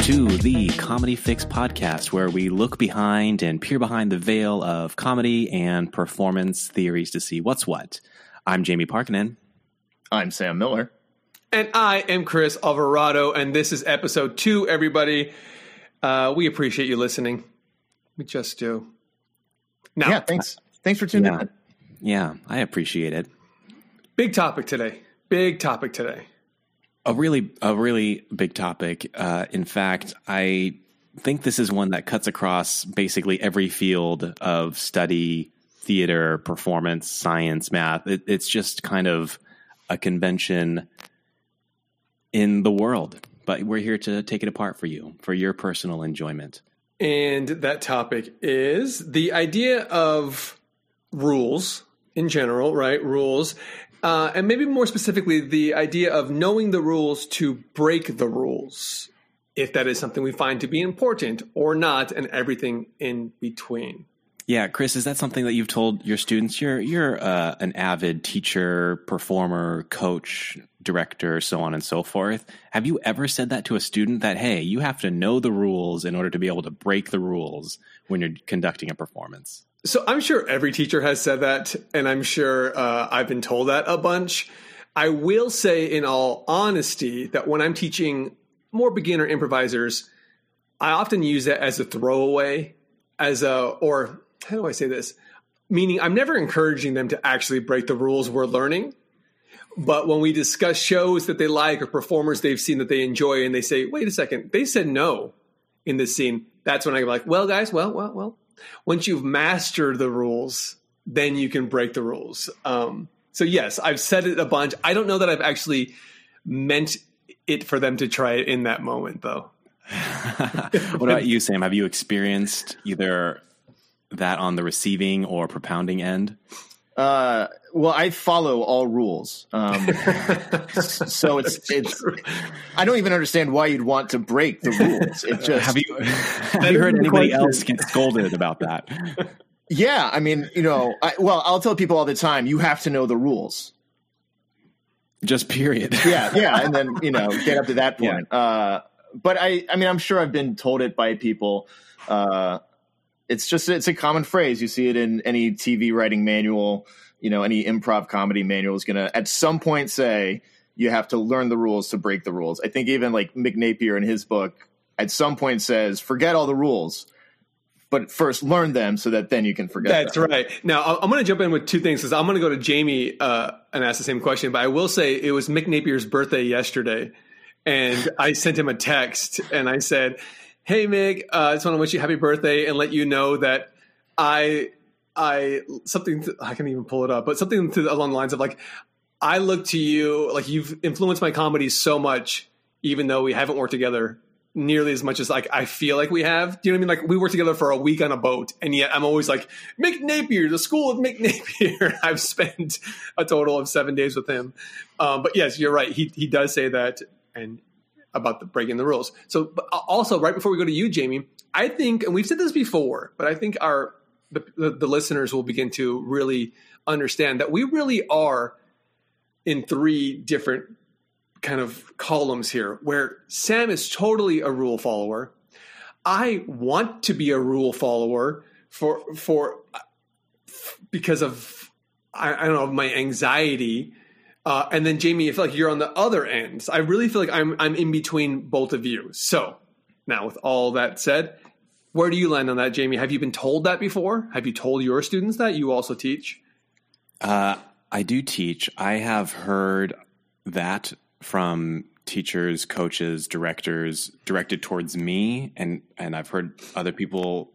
to the Comedy Fix podcast, where we look behind and peer behind the veil of comedy and performance theories to see what's what. I'm Jamie Parkinen. I'm Sam Miller. And I am Chris Alvarado, and this is episode 2, everybody. We appreciate you listening. We just do. Now, yeah, thanks. Thanks for tuning in. Yeah, I appreciate it. Big topic today. A really big topic. In fact, I think this is one that cuts across basically every field of study, theater, performance, science, math. It's just kind of a convention in the world, but we're here to take it apart for you, for your personal enjoyment. And that topic is the idea of rules in general, right? Rules. And maybe more specifically, the idea of knowing the rules to break the rules, if that is something we find to be important or not, and everything in between. Yeah, Chris, is that something that you've told your students? You're an avid teacher, performer, coach, director, so on and so forth. Have you ever said that to a student that, hey, you have to know the rules in order to be able to break the rules when you're conducting a performance? So I'm sure every teacher has said that, and I'm sure I've been told that a bunch. I will say in all honesty that when I'm teaching more beginner improvisers, I often use that as a throwaway, or how do I say this? Meaning I'm never encouraging them to actually break the rules we're learning. But when we discuss shows that they like or performers they've seen that they enjoy and they say, wait a second, they said no in this scene. That's when I'm like, well, guys, well. Once you've mastered the rules, then you can break the rules. So yes, I've said it a bunch. I don't know that I've actually meant it for them to try it in that moment, though. What about you, Sam? Have you experienced either that on the receiving or propounding end? Well, I follow all rules. So it's I don't even understand why you'd want to break the rules. It just have you heard anybody else get scolded about that? Yeah, I mean, I'll tell people all the time, you have to know the rules. Just period. Yeah, and then get up to that point. Yeah. But I mean, I'm sure I've been told it by people. It's a common phrase. You see it in any TV writing manual. Any improv comedy manual is going to at some point say you have to learn the rules to break the rules. I think even like Mick Napier in his book at some point says, forget all the rules, but first learn them so that then you can forget That's them. Right. Now, I'm going to jump in with two things because I'm going to go to Jamie and ask the same question. But I will say it was Mick Napier's birthday yesterday, and I sent him a text, and I said, hey, Mick, I just want to wish you happy birthday and let you know that I can't even pull it up, but something along the lines of like, I look to you, like you've influenced my comedy so much, even though we haven't worked together nearly as much as like I feel like we have. Do you know what I mean? Like we worked together for a week on a boat, and yet I'm always like, Mick Napier, the school of Mick Napier. I've spent a total of 7 days with him. But yes, you're right. He does say that and about breaking the rules. So but also right before we go to you, Jamie, I think, and we've said this before, but I think the listeners will begin to really understand that we really are in 3 different kind of columns here, where Sam is totally a rule follower. I want to be a rule follower because of, I don't know, my anxiety. And then Jamie, I feel like you're on the other end. I really feel like I'm in between both of you. So now with all that said, where do you land on that, Jamie? Have you been told that before? Have you told your students that you also teach? I do teach. I have heard that from teachers, coaches, directors directed towards me, and I've heard other people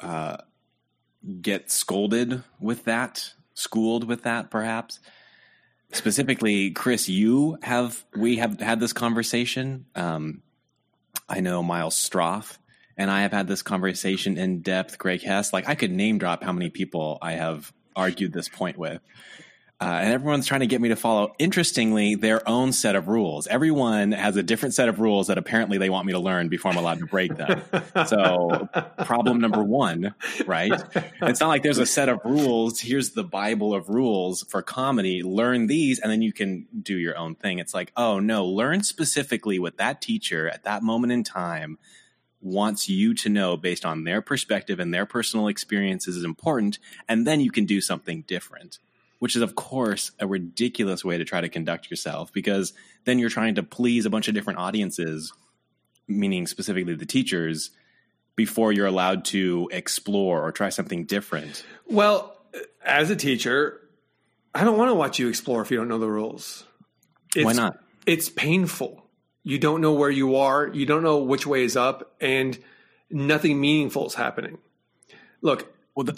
get scolded with that, schooled with that, perhaps. Specifically, Chris, we have had this conversation. I know Miles Stroff and I have had this conversation in depth. Greg Hess, like I could name drop how many people I have argued this point with. And everyone's trying to get me to follow, interestingly, their own set of rules. Everyone has a different set of rules that apparently they want me to learn before I'm allowed to break them. So problem number 1, right? It's not like there's a set of rules. Here's the Bible of rules for comedy. Learn these, and then you can do your own thing. It's like, oh, no, learn specifically what that teacher at that moment in time wants you to know based on their perspective and their personal experiences is important, and then you can do something different, which is, of course, a ridiculous way to try to conduct yourself, because then you're trying to please a bunch of different audiences, meaning specifically the teachers, before you're allowed to explore or try something different. Well, as a teacher, I don't want to watch you explore if you don't know the rules. Why not? It's painful. You don't know where you are. You don't know which way is up, and nothing meaningful is happening. Look,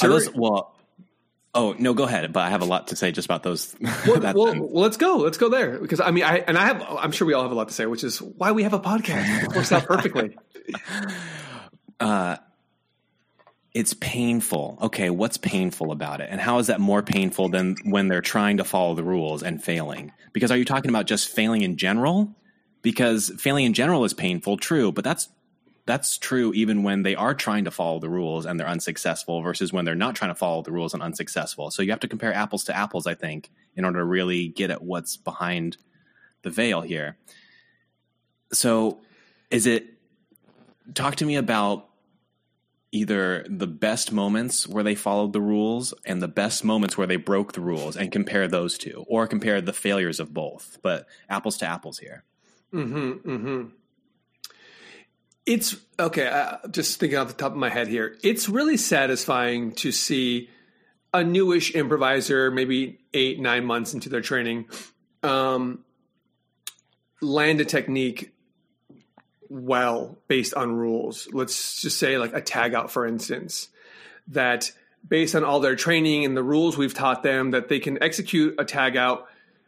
oh no, go ahead. But I have a lot to say just about those. Well, let's go. Let's go there, because I'm sure we all have a lot to say, which is why we have a podcast. It works out perfectly. It's painful. Okay, what's painful about it? And how is that more painful than when they're trying to follow the rules and failing? Because are you talking about just failing in general? Because failing in general is painful, true, but that's true even when they are trying to follow the rules and they're unsuccessful versus when they're not trying to follow the rules and unsuccessful. So you have to compare apples to apples, I think, in order to really get at what's behind the veil here. So talk to me about either the best moments where they followed the rules and the best moments where they broke the rules, and compare those two, or compare the failures of both, but apples to apples here. It's okay. Just thinking off the top of my head here, it's really satisfying to see a newish improviser, maybe 8-9 months into their training, land a technique well based on rules. Let's just say like a tag out, for instance, that based on all their training and the rules we've taught them, that they can execute a tag out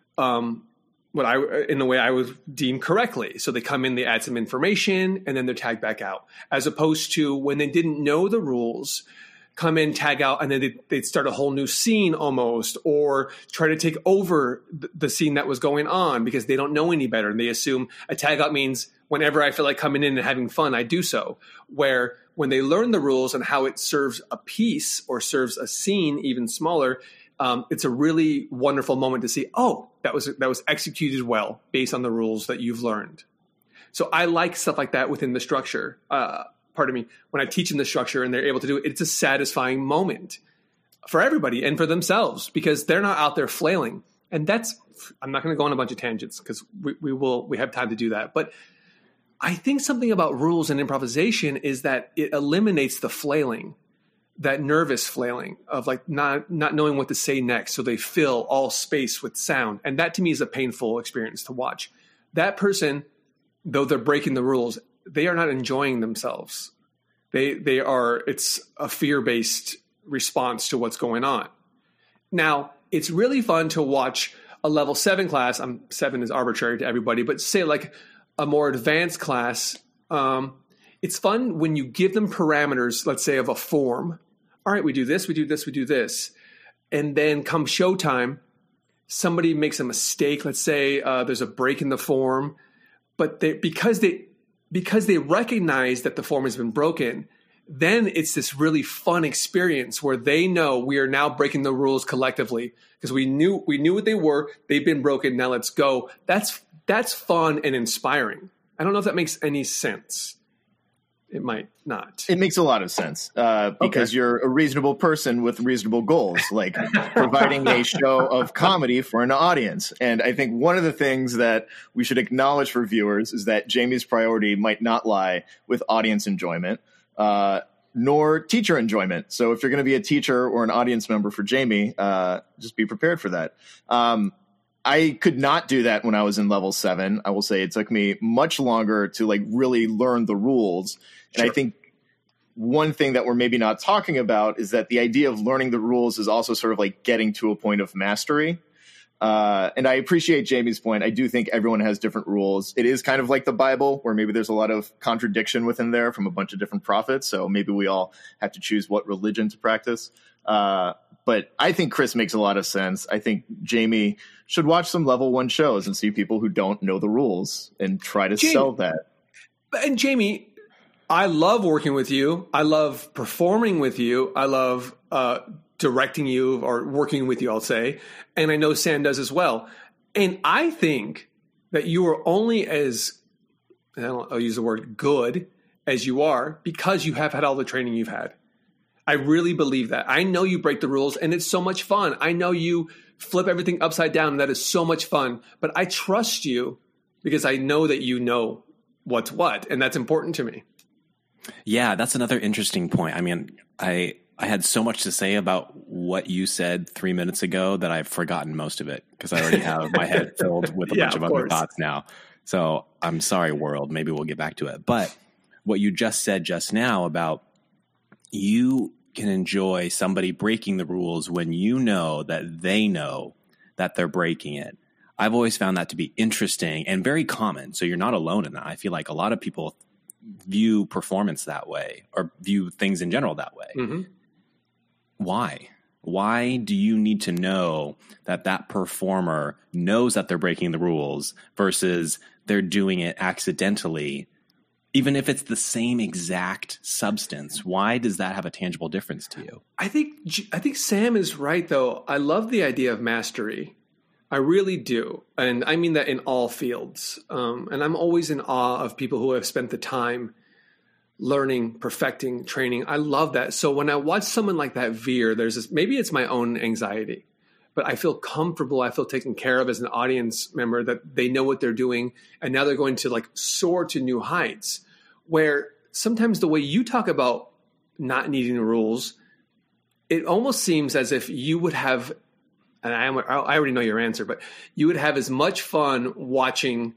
in the way I was deemed correctly. So they come in, they add some information, and then they're tagged back out, as opposed to when they didn't know the rules, come in, tag out, and then they'd start a whole new scene almost, or try to take over the scene that was going on because they don't know any better. And they assume a tag out means whenever I feel like coming in and having fun, I do so. Where when they learn the rules and how it serves a piece or serves a scene even smaller, it's a really wonderful moment to see, oh, that was executed well based on the rules that you've learned. So I like stuff like that within the structure. When I teach them the structure and they're able to do it, it's a satisfying moment for everybody and for themselves, because they're not out there flailing. And I'm not going to go on a bunch of tangents because we have time to do that. But I think something about rules and improvisation is that it eliminates the flailing, that nervous flailing of like not knowing what to say next. So they fill all space with sound. And that to me is a painful experience to watch. That person, though they're breaking the rules, they are not enjoying themselves. It's a fear-based response to what's going on. Now, it's really fun to watch a level 7 class. 7 is arbitrary to everybody, but say like a more advanced class. It's fun when you give them parameters, let's say of a form. All right, we do this, we do this, we do this. And then come showtime, somebody makes a mistake. Let's say there's a break in the form, but because they recognize that the form has been broken, then it's this really fun experience where they know we are now breaking the rules collectively because we knew what they were. They've been broken. Now let's go. That's fun and inspiring. I don't know if that makes any sense. It might not. It makes a lot of sense because you're a reasonable person with reasonable goals, like providing a show of comedy for an audience. And I think one of the things that we should acknowledge for viewers is that Jamie's priority might not lie with audience enjoyment, nor teacher enjoyment. So if you're going to be a teacher or an audience member for Jamie, just be prepared for that. I could not do that when I was in level 7. I will say it took me much longer to like really learn the rules. And I think one thing that we're maybe not talking about is that the idea of learning the rules is also sort of like getting to a point of mastery. And I appreciate Jamie's point. I do think everyone has different rules. It is kind of like the Bible, where maybe there's a lot of contradiction within there from a bunch of different prophets. So maybe we all have to choose what religion to practice. But I think Chris makes a lot of sense. I think Jamie should watch some level 1 shows and see people who don't know the rules and try to sell that. And Jamie, I love working with you. I love performing with you. I love directing you or working with you, I'll say. And I know Sam does as well. And I think that you are only as, I'll use the word good, as you are because you have had all the training you've had. I really believe that. I know you break the rules and it's so much fun. I know you flip everything upside down and that is so much fun. But I trust you because I know that you know what's what. And that's important to me. Yeah, that's another interesting point. I mean, I had so much to say about what you said 3 minutes ago that I've forgotten most of it because I already have my head filled with a bunch of other thoughts now. So I'm sorry, world. Maybe we'll get back to it. But what you just said just now about you can enjoy somebody breaking the rules when you know that they know that they're breaking it. I've always found that to be interesting and very common. So you're not alone in that. I feel like a lot of people view performance that way or view things in general that way. Mm-hmm. Why? Why do you need to know that that performer knows that they're breaking the rules versus they're doing it accidentally? Even if it's the same exact substance, why does that have a tangible difference to you? I think Sam is right, though. I love the idea of mastery. I really do. And I mean that in all fields. And I'm always in awe of people who have spent the time learning, perfecting, training. I love that. So when I watch someone like that veer, there's this, maybe it's my own anxiety, but I feel comfortable. I feel taken care of as an audience member that they know what they're doing. And now they're going to like soar to new heights where sometimes the way you talk about not needing the rules, it almost seems as if you would have, and I already know your answer, but you would have as much fun watching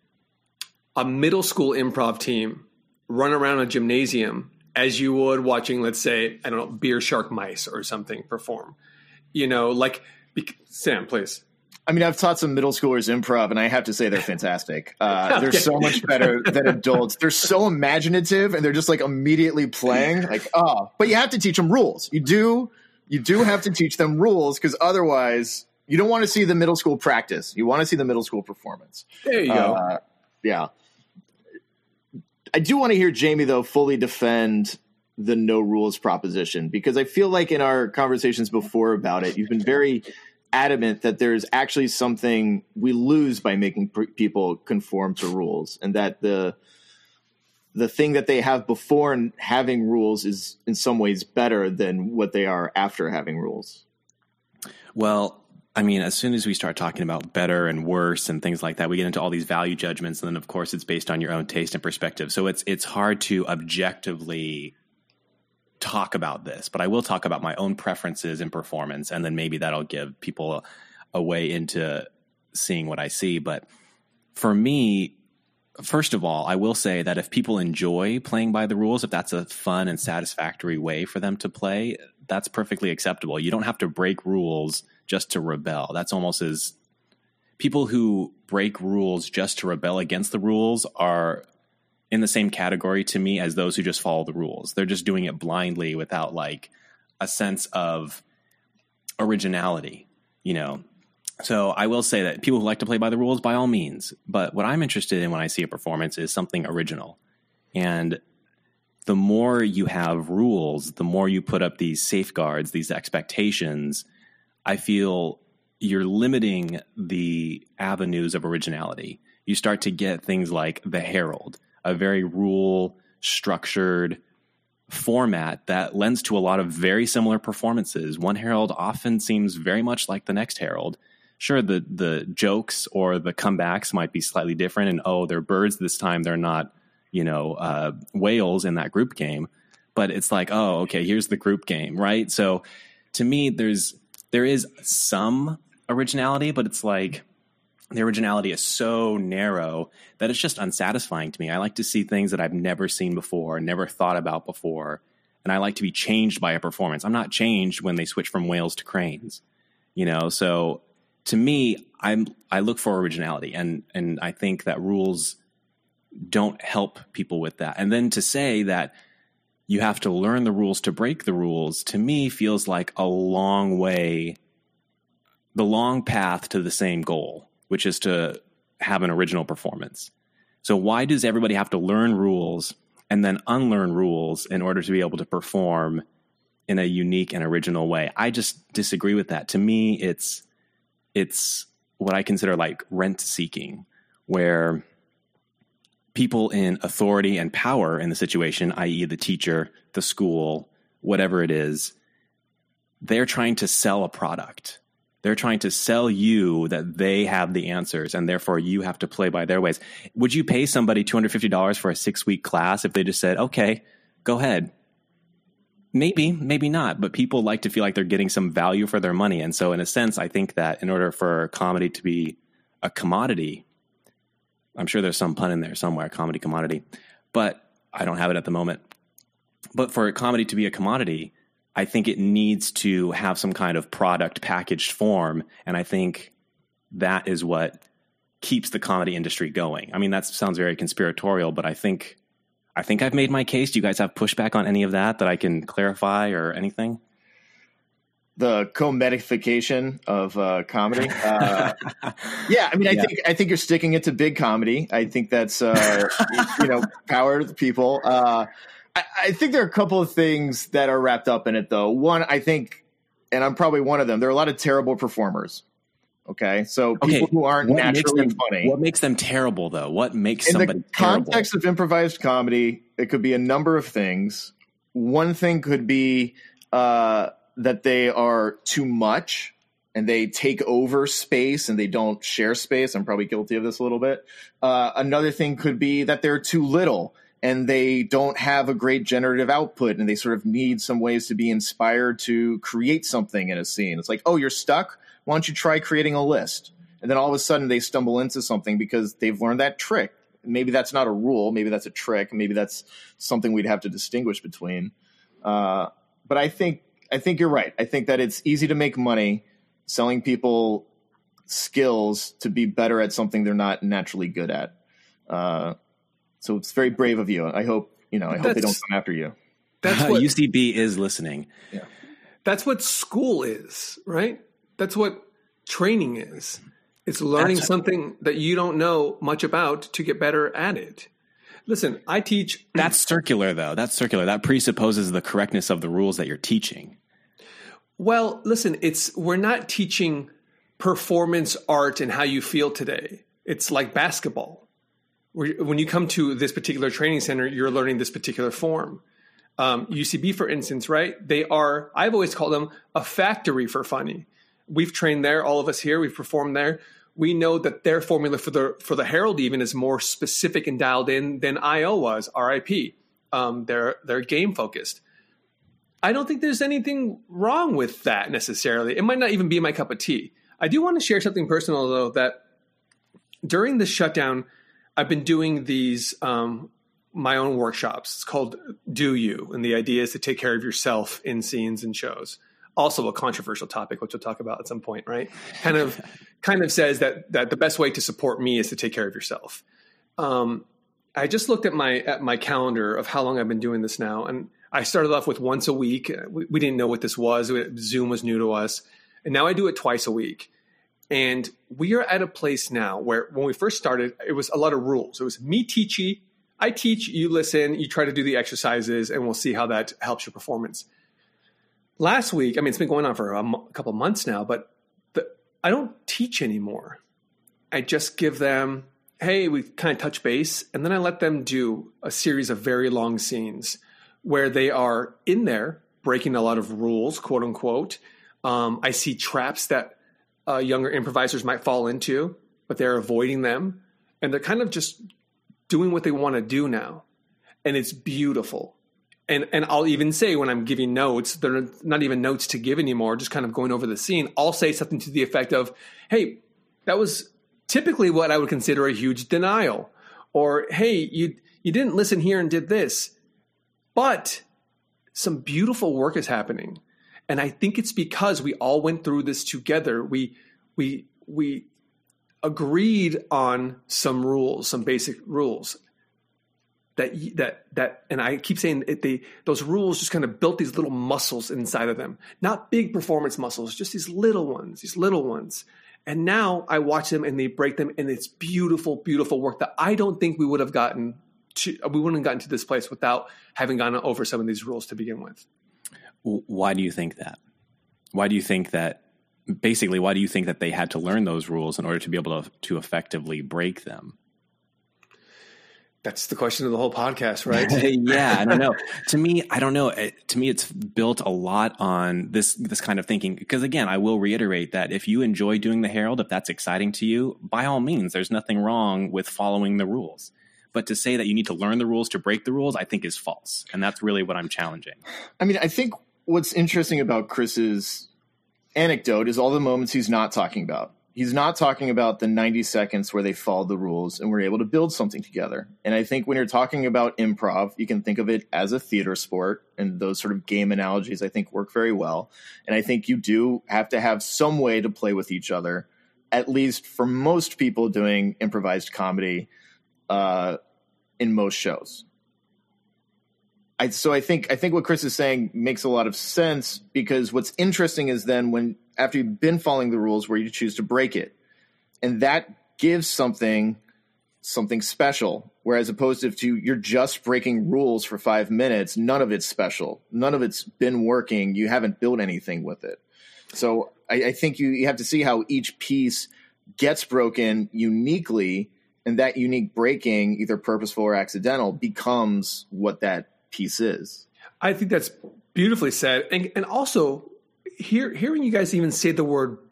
a middle school improv team run around a gymnasium as you would watching, let's say, I don't know, Beer Shark Mice or something perform. You know, like, Sam, please. I mean, I've taught some middle schoolers improv, and I have to say they're fantastic. They're so much better than adults. They're so imaginative, and they're just like immediately playing. Like, but you have to teach them rules. You do have to teach them rules because otherwise, you don't want to see the middle school practice. You want to see the middle school performance. There you go. Yeah. I do want to hear Jamie, though, fully defend the no rules proposition because I feel like in our conversations before about it, you've been very adamant that there's actually something we lose by making people conform to rules, and that the thing that they have before and having rules is in some ways better than what they are after having rules. Well, I mean, as soon as we start talking about better and worse and things like that, we get into all these value judgments. And then, of course, it's based on your own taste and perspective. So it's hard to objectively talk about this, but I will talk about my own preferences in performance. And then maybe that'll give people a way into seeing what I see. But for me, first of all, I will say that if people enjoy playing by the rules, if that's a fun and satisfactory way for them to play, that's perfectly acceptable. You don't have to break rules just to rebel. That's almost as people who break rules just to rebel against the rules are in the same category to me as those who just follow the rules. They're just doing it blindly without like a sense of originality, you know? So I will say that people who like to play by the rules, by all means, but what I'm interested in when I see a performance is something original. And the more you have rules, the more you put up these safeguards, these expectations, I feel you're limiting the avenues of originality. You start to get things like the Herald, a very rule structured format that lends to a lot of very similar performances. One Herald often seems very much like the next Herald. Sure, the jokes or the comebacks might be slightly different, and they're birds this time, they're not, whales in that group game. But it's like, okay, here's the group game, right? So to me, there is some originality, but it's like the originality is so narrow that it's just unsatisfying to me. I like to see things that I've never seen before, never thought about before, and I like to be changed by a performance. I'm not changed when they switch from whales to cranes, so to me, I look for originality, and I think that rules don't help people with that. And then to say that you have to learn the rules to break the rules, to me feels like a long way, the long path to the same goal, which is to have an original performance. So why does everybody have to learn rules and then unlearn rules in order to be able to perform in a unique and original way? I just disagree with that. To me, it's what I consider like rent seeking, where people in authority and power in the situation, i.e. the teacher, the school, whatever it is, they're trying to sell a product. They're trying to sell you that they have the answers, and therefore you have to play by their ways. Would you pay somebody $250 for a 6-week class if they just said, okay, go ahead? Maybe, maybe not, but people like to feel like they're getting some value for their money. And so in a sense, I think that in order for comedy to be a commodity, I'm sure there's some pun in there somewhere, comedy commodity, but I don't have it at the moment. But for comedy to be a commodity, I think it needs to have some kind of product packaged form. And I think that is what keeps the comedy industry going. I mean, that sounds very conspiratorial, but I think I've made my case. Do you guys have pushback on any of that I can clarify or anything? The comedification of comedy. Yeah, I mean, I think you're sticking it to big comedy. I think that's power to the people. I think there are a couple of things that are wrapped up in it, though. One, I think, and I'm probably one of them, there are a lot of terrible performers. Okay, so people who aren't naturally funny. What makes them terrible, though? What makes somebody terrible? In the context of improvised comedy, it could be a number of things. One thing could be that they are too much and they take over space and they don't share space. I'm probably guilty of this a little bit. Another thing could be that they're too little and they don't have a great generative output and they sort of need some ways to be inspired to create something in a scene. It's like, oh, you're stuck? Why don't you try creating a list? And then all of a sudden they stumble into something because they've learned that trick. Maybe that's not a rule. Maybe that's a trick. Maybe that's something we'd have to distinguish between. But I think you're right. I think that it's easy to make money selling people skills to be better at something they're not naturally good at. So it's very brave of you. I hope they don't come after you. That's what UCB is listening. Yeah. That's what school is, right? That's what training is. It's learning something that you don't know much about to get better at it. Listen, I teach. That's circular, though. That's circular. That presupposes the correctness of the rules that you're teaching. Well, listen, we're not teaching performance art and how you feel today. It's like basketball. When you come to this particular training center, you're learning this particular form. UCB, for instance, right? I've always called them a factory for funny. We've trained there, all of us here, we've performed there. We know that their formula for the Herald even is more specific and dialed in than IO was, RIP. They're game focused. I don't think there's anything wrong with that necessarily. It might not even be my cup of tea. I do want to share something personal, though, that during the shutdown, I've been doing these my own workshops. It's called Do You, and the idea is to take care of yourself in scenes and shows. Also a controversial topic, which we'll talk about at some point, right? Kind of says that the best way to support me is to take care of yourself. I just looked at my calendar of how long I've been doing this now, and I started off with once a week. We didn't know what this was. Zoom was new to us, and now I do it twice a week. And we are at a place now where when we first started, it was a lot of rules. It was me teachy. I teach, you listen, you try to do the exercises, and we'll see how that helps your performance. Last week, I mean, it's been going on for a couple months now, but I don't teach anymore. I just give them, hey, we kind of touch base, and then I let them do a series of very long scenes where they are in there breaking a lot of rules, quote unquote. I see traps that younger improvisers might fall into, but they're avoiding them. And they're kind of just doing what they want to do now. And it's beautiful. And I'll even say when I'm giving notes, they're not even notes to give anymore, just kind of going over the scene. I'll say something to the effect of, hey, that was typically what I would consider a huge denial. Or, hey, you didn't listen here and did this. But some beautiful work is happening. And I think it's because we all went through this together. We agreed on some rules, some basic rules that, and I keep saying those rules just kind of built these little muscles inside of them, not big performance muscles, just these little ones. And now I watch them and they break them, and it's beautiful, beautiful work that I don't think we wouldn't have gotten to this place without having gone over some of these rules to begin with. Why do you think that? Why do you think that they had to learn those rules in order to be able to effectively break them? That's the question of the whole podcast, right? Yeah, I don't know. To me, I don't know. To me, it's built a lot on this kind of thinking. Because again, I will reiterate that if you enjoy doing the Herald, if that's exciting to you, by all means, there's nothing wrong with following the rules. But to say that you need to learn the rules to break the rules, I think is false. And that's really what I'm challenging. I mean, I think what's interesting about Chris's anecdote is all the moments he's not talking about. He's not talking about the 90 seconds where they followed the rules and were able to build something together. And I think when you're talking about improv, you can think of it as a theater sport, and those sort of game analogies I think work very well. And I think you do have to have some way to play with each other, at least for most people doing improvised comedy in most shows. So I think what Chris is saying makes a lot of sense, because what's interesting is then after you've been following the rules, where you choose to break it, and that gives something special. Whereas opposed to you're just breaking rules for 5 minutes, none of it's special, none of it's been working. You haven't built anything with it. So I think you have to see how each piece gets broken uniquely, and that unique breaking, either purposeful or accidental, becomes what that piece is. I think that's beautifully said. And also hearing you guys even say the word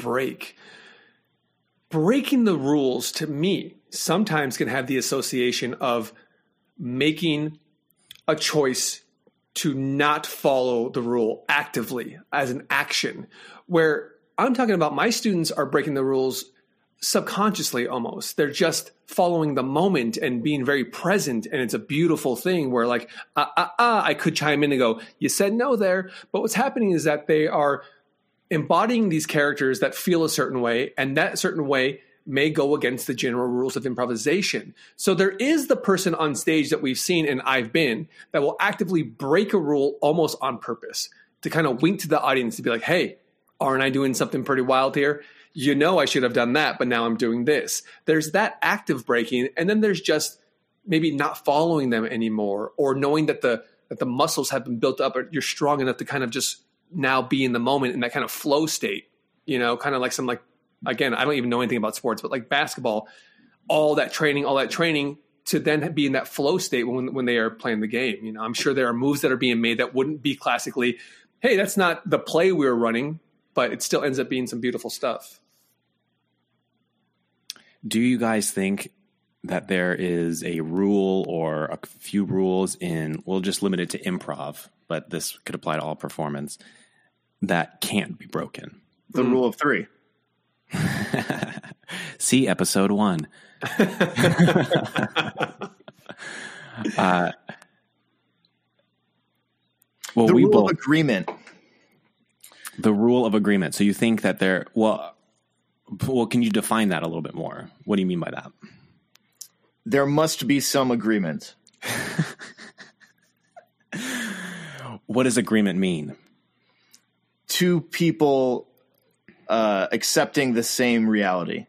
breaking the rules, to me sometimes can have the association of making a choice to not follow the rule actively as an action, where I'm talking about my students are breaking the rules subconsciously almost. They're just following the moment and being very present. And it's a beautiful thing where like, I could chime in and go, you said no there. But what's happening is that they are embodying these characters that feel a certain way, and that certain way may go against the general rules of improvisation. So there is the person on stage that we've seen, and I've been, that will actively break a rule almost on purpose to kind of wink to the audience to be like, hey, aren't I doing something pretty wild here? You know, I should have done that, but now I'm doing this. There's that active breaking. And then there's just maybe not following them anymore, or knowing that the muscles have been built up, or you're strong enough to kind of just now be in the moment in that kind of flow state, you know, kind of like some, like, again, I don't even know anything about sports, but like basketball, all that training to then be in that flow state when they are playing the game. You know, I'm sure there are moves that are being made that wouldn't be classically, hey, that's not the play we were running, but it still ends up being some beautiful stuff. Do you guys think that there is a rule or a few rules we'll just limit it to improv, but this could apply to all performance, that can't be broken? The rule of 3. See episode 1. The rule of agreement. The rule of agreement. So you think that well, can you define that a little bit more? What do you mean by that? There must be some agreement. What does agreement mean? Two people accepting the same reality.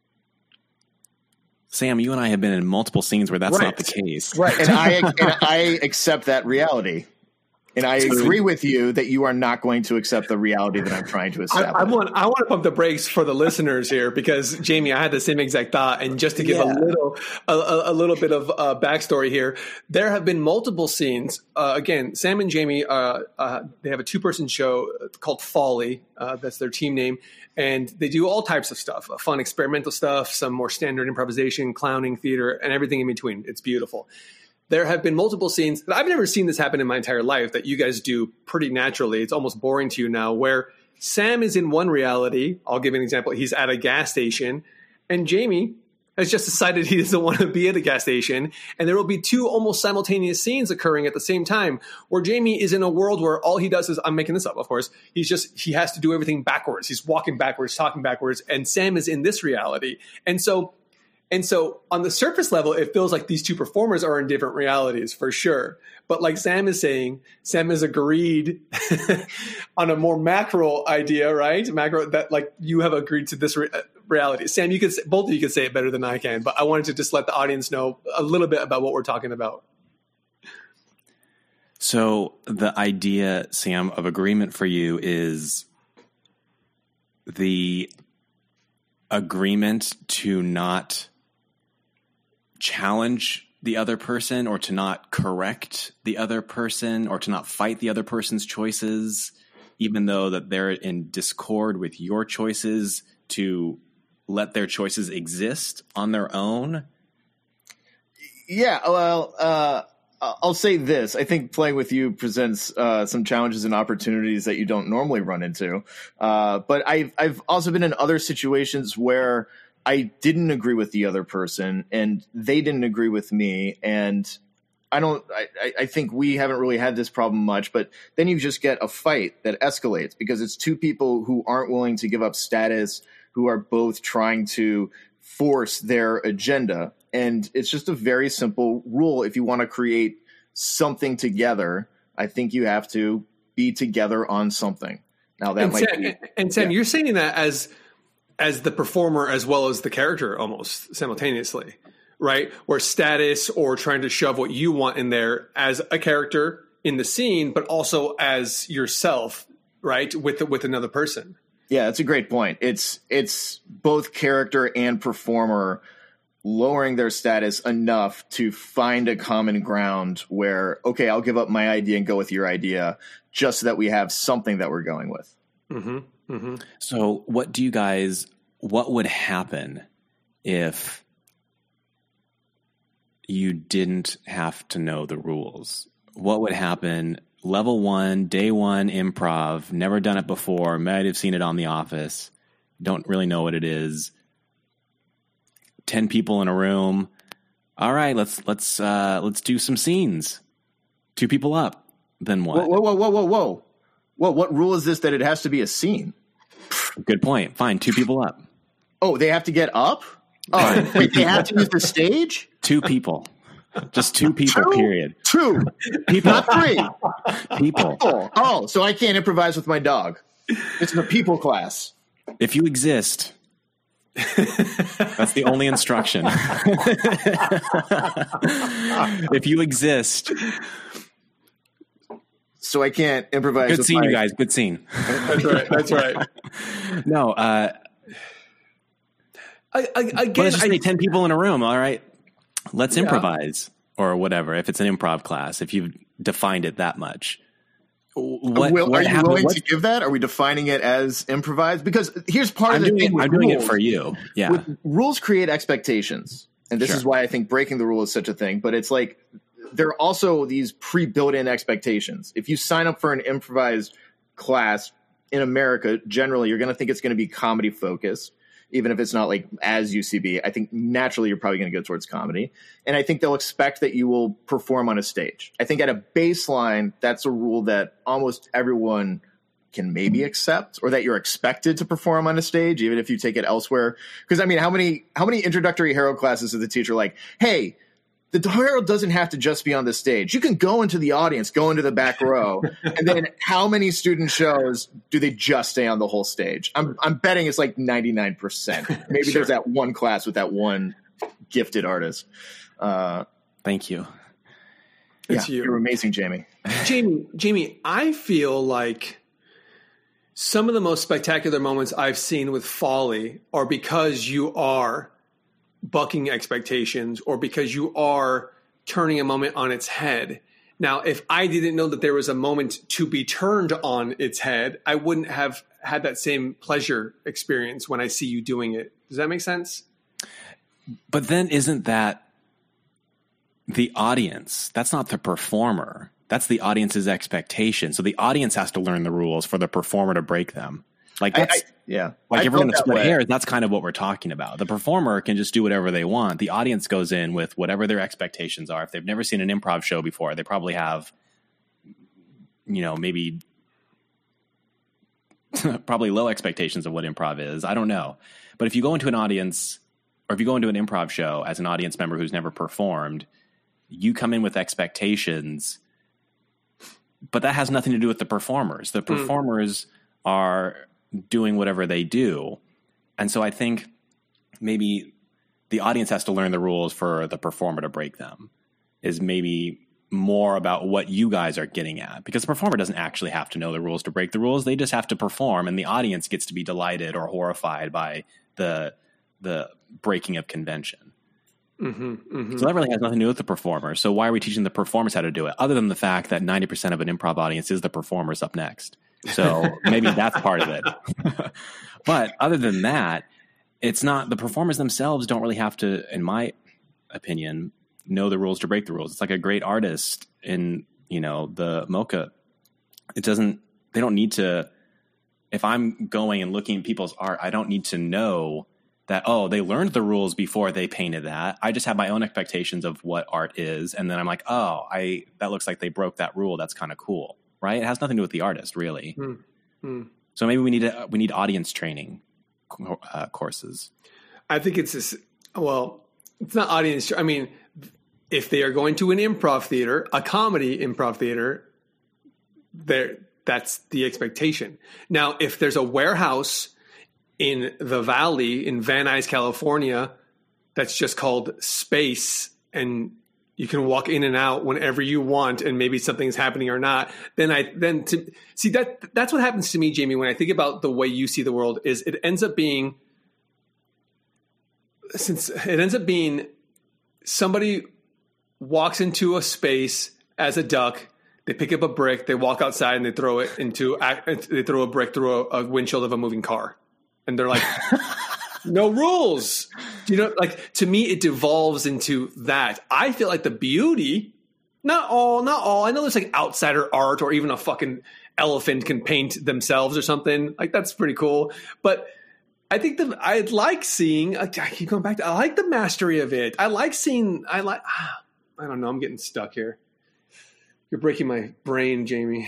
Sam, you and I have been in multiple scenes where that's not the case. Right. And I accept that reality. And I agree with you that you are not going to accept the reality that I'm trying to establish. I want to pump the brakes for the listeners here, because Jamie, I had the same exact thought. And just to give a little bit of backstory here, there have been multiple scenes. Again, Sam and Jamie, they have a 2-person show called Folly. That's their team name. And they do all types of stuff, fun experimental stuff, some more standard improvisation, clowning, theater, and everything in between. It's beautiful. There have been multiple scenes that I've never seen this happen in my entire life that you guys do pretty naturally. It's almost boring to you now, where Sam is in one reality. I'll give an example. He's at a gas station, and Jamie has just decided he doesn't want to be at a gas station. And there will be 2 almost simultaneous scenes occurring at the same time, where Jamie is in a world where all he does is, I'm making this up, of course, he has to do everything backwards. He's walking backwards, talking backwards, and Sam is in this reality. And so on the surface level, it feels like these 2 performers are in different realities for sure. But like Sam is saying, Sam has agreed on a more macro idea, right? Macro, that like you have agreed to this reality. Sam, both of you could say it better than I can, but I wanted to just let the audience know a little bit about what we're talking about. So the idea, Sam, of agreement for you is the agreement to not challenge the other person or to not correct the other person or to not fight the other person's choices, even though that they're in discord with your choices, to let their choices exist on their own? Yeah, well, I'll say this. I think playing with you presents some challenges and opportunities that you don't normally run into. But I've also been in other situations where I didn't agree with the other person and they didn't agree with me. And I think we haven't really had this problem much, but then you just get a fight that escalates because it's two people who aren't willing to give up status, who are both trying to force their agenda. And it's just a very simple rule. If you want to create something together, I think you have to be together on something. Now that Sam, you're saying that as the performer as well as the character almost simultaneously, right? Where status or trying to shove what you want in there as a character in the scene, but also as yourself, right? With another person. Yeah, that's a great point. It's both character and performer lowering their status enough to find a common ground where, okay, I'll give up my idea and go with your idea just so that we have something that we're going with. Mm-hmm. Mm-hmm. So what would happen if you didn't have to know the rules? What would happen? Level 1, day 1 improv, never done it before, might have seen it on The Office, don't really know what it is. 10 people in a room. All right, let's do some scenes. 2 people up. Then what? Whoa. What rule is this that it has to be a scene? Good point. Fine, 2 people up. Oh, they have to get up? Oh, wait, they have to use the stage? 2 people. Just 2 people, period. 2 people. Not 3. People. Oh, so I can't improvise with my dog. It's a people class. If you exist, that's the only instruction. If you exist. So I can't improvise. Good scene, you guys. Good scene. That's right. No, again, let's just say 10 people in a room. All right, let's improvise or whatever. If it's an improv class, if you've defined it that much, are you willing to give that? Are we defining it as improvised? Because here's part of the thing. I'm doing it for you. Yeah, rules create expectations, and this is why I think breaking the rule is such a thing. But it's like there are also these pre-built-in expectations. If you sign up for an improvised class in America, generally you're going to think it's going to be comedy focused. Even if it's not like as UCB, I think naturally you're probably going to go towards comedy. And I think they'll expect that you will perform on a stage. I think at a baseline, that's a rule that almost everyone can maybe accept, or that you're expected to perform on a stage, even if you take it elsewhere. Because I mean, how many introductory Herald classes is the teacher like, hey, the Herald doesn't have to just be on the stage. You can go into the audience, go into the back row. And then how many student shows do they just stay on the whole stage? I'm betting it's like 99%. Maybe there's that one class with that one gifted artist. Thank you. It's you. You're amazing, Jamie. Jamie, I feel like some of the most spectacular moments I've seen with Folly are because you are bucking expectations or because you are turning a moment on its head. Now, if I didn't know that there was a moment to be turned on its head, I wouldn't have had that same pleasure experience when I see you doing it. Does that make sense? But then isn't that the audience? That's not the performer. That's the audience's expectation. So the audience has to learn the rules for the performer to break them. Like that's like if we're going to split hairs, that's kind of what we're talking about. The performer can just do whatever they want. The audience goes in with whatever their expectations are. If they've never seen an improv show before, they probably have, maybe probably low expectations of what improv is. I don't know. But if you go into an audience or if you go into an improv show as an audience member who's never performed, you come in with expectations, but that has nothing to do with the performers. The performers are doing whatever they do. And so I think maybe the audience has to learn the rules for the performer to break them is maybe more about what you guys are getting at, because the performer doesn't actually have to know the rules to break the rules. They just have to perform, and the audience gets to be delighted or horrified by the breaking of convention. So that really has nothing to do with the performer. So why are we teaching the performers how to do it? Other than the fact that 90% of an improv audience is the performers up next. So maybe that's part of it. But other than that, it's not, the performers themselves don't really have to, in my opinion, know the rules to break the rules. It's like a great artist in, the MoCA. They don't need to, if I'm going and looking at people's art, I don't need to know that, they learned the rules before they painted that. I just have my own expectations of what art is. And then I'm like, that looks like they broke that rule. That's kind of cool. Right. It has nothing to do with the artist, really. So maybe we need audience training courses. I think it's this, it's not audience. I mean, if they are going to an improv theater, a comedy improv theater, that's the expectation. Now, if there's a warehouse in the Valley in Van Nuys, California, that's just called Space, and you can walk in and out whenever you want, and maybe something's happening or not. That's what happens to me, Jamie, when I think about the way you see the world. Is it ends up being somebody walks into a space as a duck. They pick up a brick, they walk outside, and they throw a brick through a windshield of a moving car. And they're like, no rules. To me, it devolves into that. I feel like the beauty, not all. I know there's like outsider art, or even a fucking elephant can paint themselves or something. Like, that's pretty cool. But I think I keep going back to, I like the mastery of it. I don't know. I'm getting stuck here. You're breaking my brain, Jamie.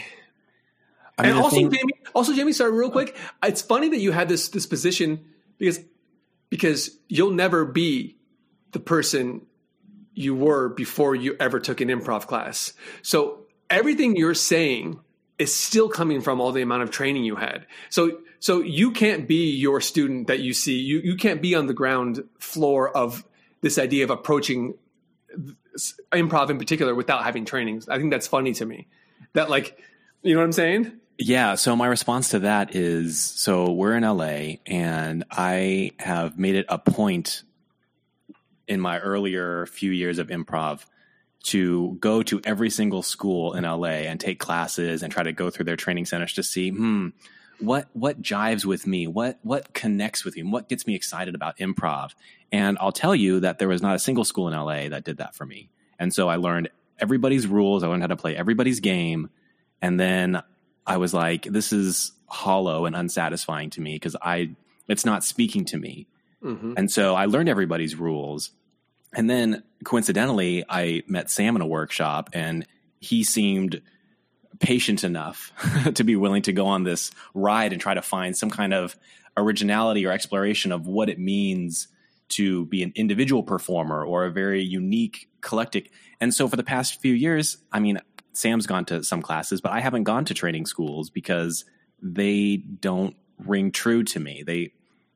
Jamie, sorry, real quick. It's funny that you had this position because you'll never be the person you were before you ever took an improv class. So everything you're saying is still coming from all the amount of training you had. So you can't be your student that you see. You can't be on the ground floor of this idea of approaching improv in particular without having trainings. I think that's funny to me. That, like, you know what I'm saying? Yeah. So my response to that is, so we're in LA, and I have made it a point in my earlier few years of improv to go to every single school in LA and take classes and try to go through their training centers to see, what jives with me, what connects with me, and what gets me excited about improv. And I'll tell you that there was not a single school in LA that did that for me. And so I learned everybody's rules. I learned how to play everybody's game. And then I was like, this is hollow and unsatisfying to me because it's not speaking to me. Mm-hmm. And so I learned everybody's rules. And then coincidentally, I met Sam in a workshop, and he seemed patient enough to be willing to go on this ride and try to find some kind of originality or exploration of what it means to be an individual performer or a very unique collective. And so for the past few years, I mean, Sam's gone to some classes, but I haven't gone to training schools because they don't ring true to me.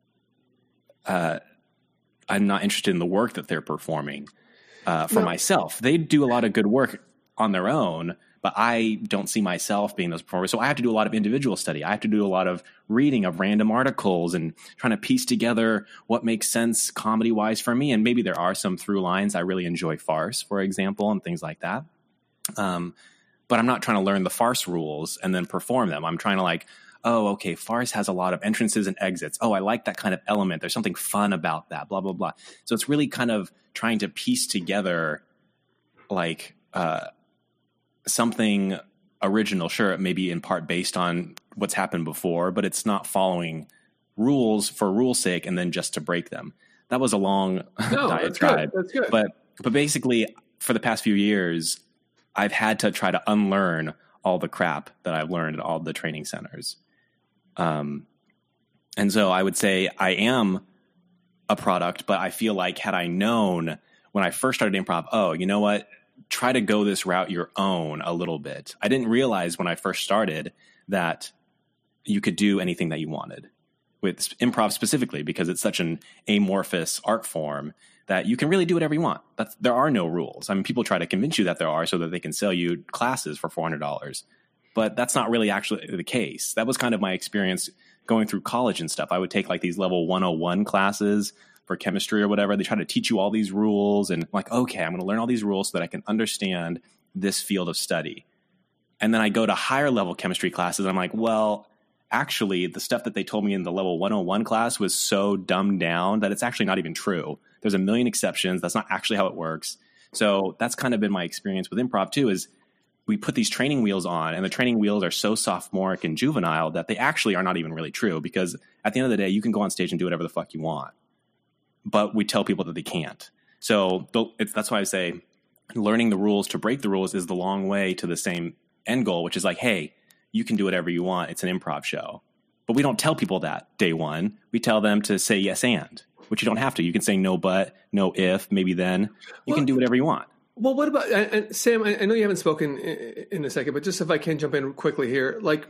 I'm not interested in the work that they're performing for myself. They do a lot of good work on their own, but I don't see myself being those performers. So I have to do a lot of individual study. I have to do a lot of reading of random articles and trying to piece together what makes sense comedy-wise for me. And maybe there are some through lines. I really enjoy farce, for example, and things like that. But I'm not trying to learn the farce rules and then perform them. I'm trying to like, okay, farce has a lot of entrances and exits. I like that kind of element. There's something fun about that, blah, blah, blah. So it's really kind of trying to piece together like something original. Sure, it may be in part based on what's happened before, but it's not following rules for rule's sake and then just to break them. That was a long diatribe. That's good. But basically, for the past few years, I've had to try to unlearn all the crap that I've learned at all the training centers. And so I would say I am a product, but I feel like had I known when I first started improv, you know what, try to go this route your own a little bit. I didn't realize when I first started that you could do anything that you wanted with improv specifically, because it's such an amorphous art form that you can really do whatever you want. There are no rules. I mean, people try to convince you that there are so that they can sell you classes for $400, but that's not really actually the case. That was kind of my experience going through college and stuff. I would take like these level 101 classes for chemistry or whatever. They try to teach you all these rules, and I'm like, okay, I'm going to learn all these rules so that I can understand this field of study. And then I go to higher level chemistry classes. I'm like, well, actually, the stuff that they told me in the level 101 class was so dumbed down that it's actually not even true. There's a million exceptions. That's not actually how it works. So that's kind of been my experience with improv too, is we put these training wheels on, and the training wheels are so sophomoric and juvenile that they actually are not even really true, because at the end of the day, you can go on stage and do whatever the fuck you want. But we tell people that they can't. So that's why I say learning the rules to break the rules is the long way to the same end goal, which is like, hey, you can do whatever you want. It's an improv show. But we don't tell people that day one. We tell them to say yes and, which you don't have to. You can say no but, no if, maybe then. You can do whatever you want. Well, what about, and Sam, I know you haven't spoken in a second, but just if I can jump in quickly here, like,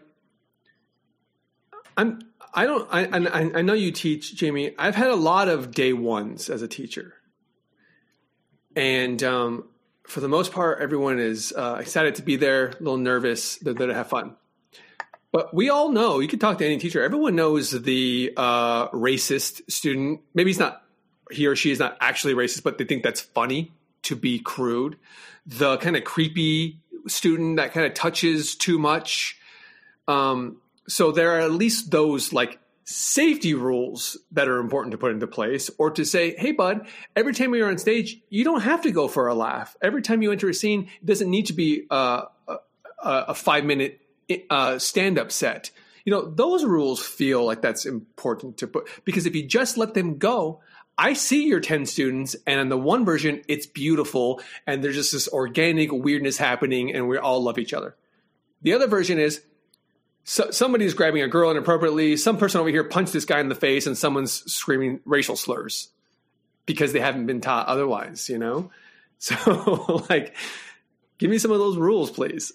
I know you teach, Jamie. I've had a lot of day ones as a teacher. And for the most part, everyone is excited to be there, a little nervous, they're there to have fun. But we all know, you can talk to any teacher, everyone knows the racist student. Maybe he or she is not actually racist, but they think that's funny to be crude. The kind of creepy student that kind of touches too much. So there are at least those like safety rules that are important to put into place, or to say, hey, bud, every time you're on stage, you don't have to go for a laugh. Every time you enter a scene, it doesn't need to be a 5-minute stand-up set. You know, those rules feel like that's important to put, because if you just let them go, I see your 10 students, and in the one version, it's beautiful, and there's just this organic weirdness happening, and we all love each other. The other version is somebody's grabbing a girl inappropriately, some person over here punched this guy in the face, and someone's screaming racial slurs because they haven't been taught otherwise, you know? So, like, give me some of those rules, please.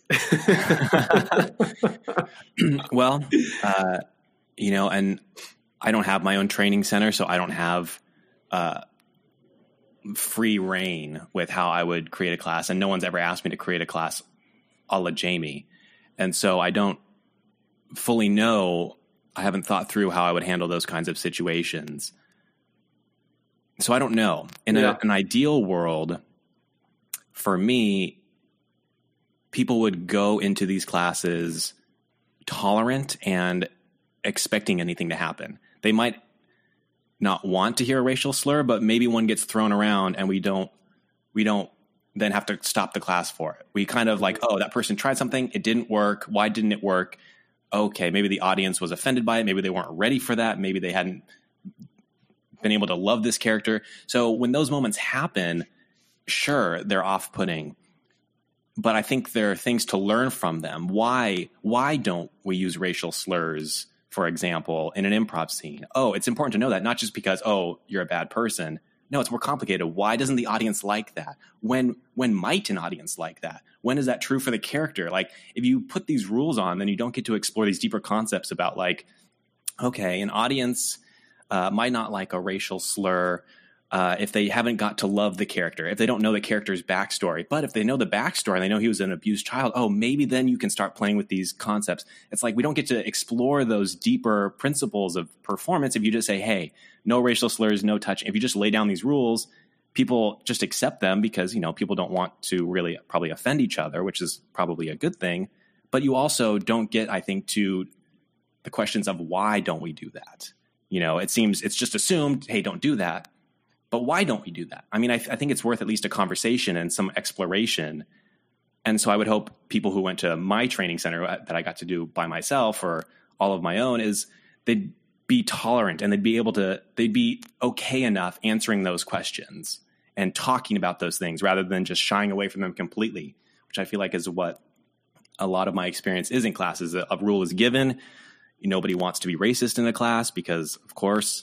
Well, you know, and I don't have my own training center, so I don't have free reign with how I would create a class, and no one's ever asked me to create a class a la Jamie. And so I don't fully know, I haven't thought through how I would handle those kinds of situations. So I don't know. In an ideal world, for me, people would go into these classes tolerant and expecting anything to happen. They might not want to hear a racial slur, but maybe one gets thrown around and we don't then have to stop the class for it. We kind of like, oh, that person tried something, it didn't work. Why didn't it work? Okay, maybe the audience was offended by it. Maybe they weren't ready for that. Maybe they hadn't been able to love this character. So when those moments happen, sure, they're off-putting, but I think there are things to learn from them. Why don't we use racial slurs, for example, in an improv scene? Oh, it's important to know that, not just because, oh, you're a bad person. No, it's more complicated. Why doesn't the audience like that? When might an audience like that? When is that true for the character? Like, if you put these rules on, then you don't get to explore these deeper concepts about, like, okay, an audience might not like a racial slur if they haven't got to love the character, if they don't know the character's backstory. But if they know the backstory and they know he was an abused child, oh, maybe then you can start playing with these concepts. It's like we don't get to explore those deeper principles of performance if you just say, hey, no racial slurs, no touching. If you just lay down these rules, people just accept them because, you know, people don't want to really probably offend each other, which is probably a good thing. But you also don't get, I think, to the questions of why don't we do that? You know, it seems it's just assumed, hey, don't do that. But why don't we do that? I mean, I think it's worth at least a conversation and some exploration. And so I would hope people who went to my training center that I got to do by myself or all of my own is they'd be tolerant and they'd be okay enough answering those questions and talking about those things rather than just shying away from them completely, which I feel like is what a lot of my experience is in classes. A rule is given. Nobody wants to be racist in a class because, of course.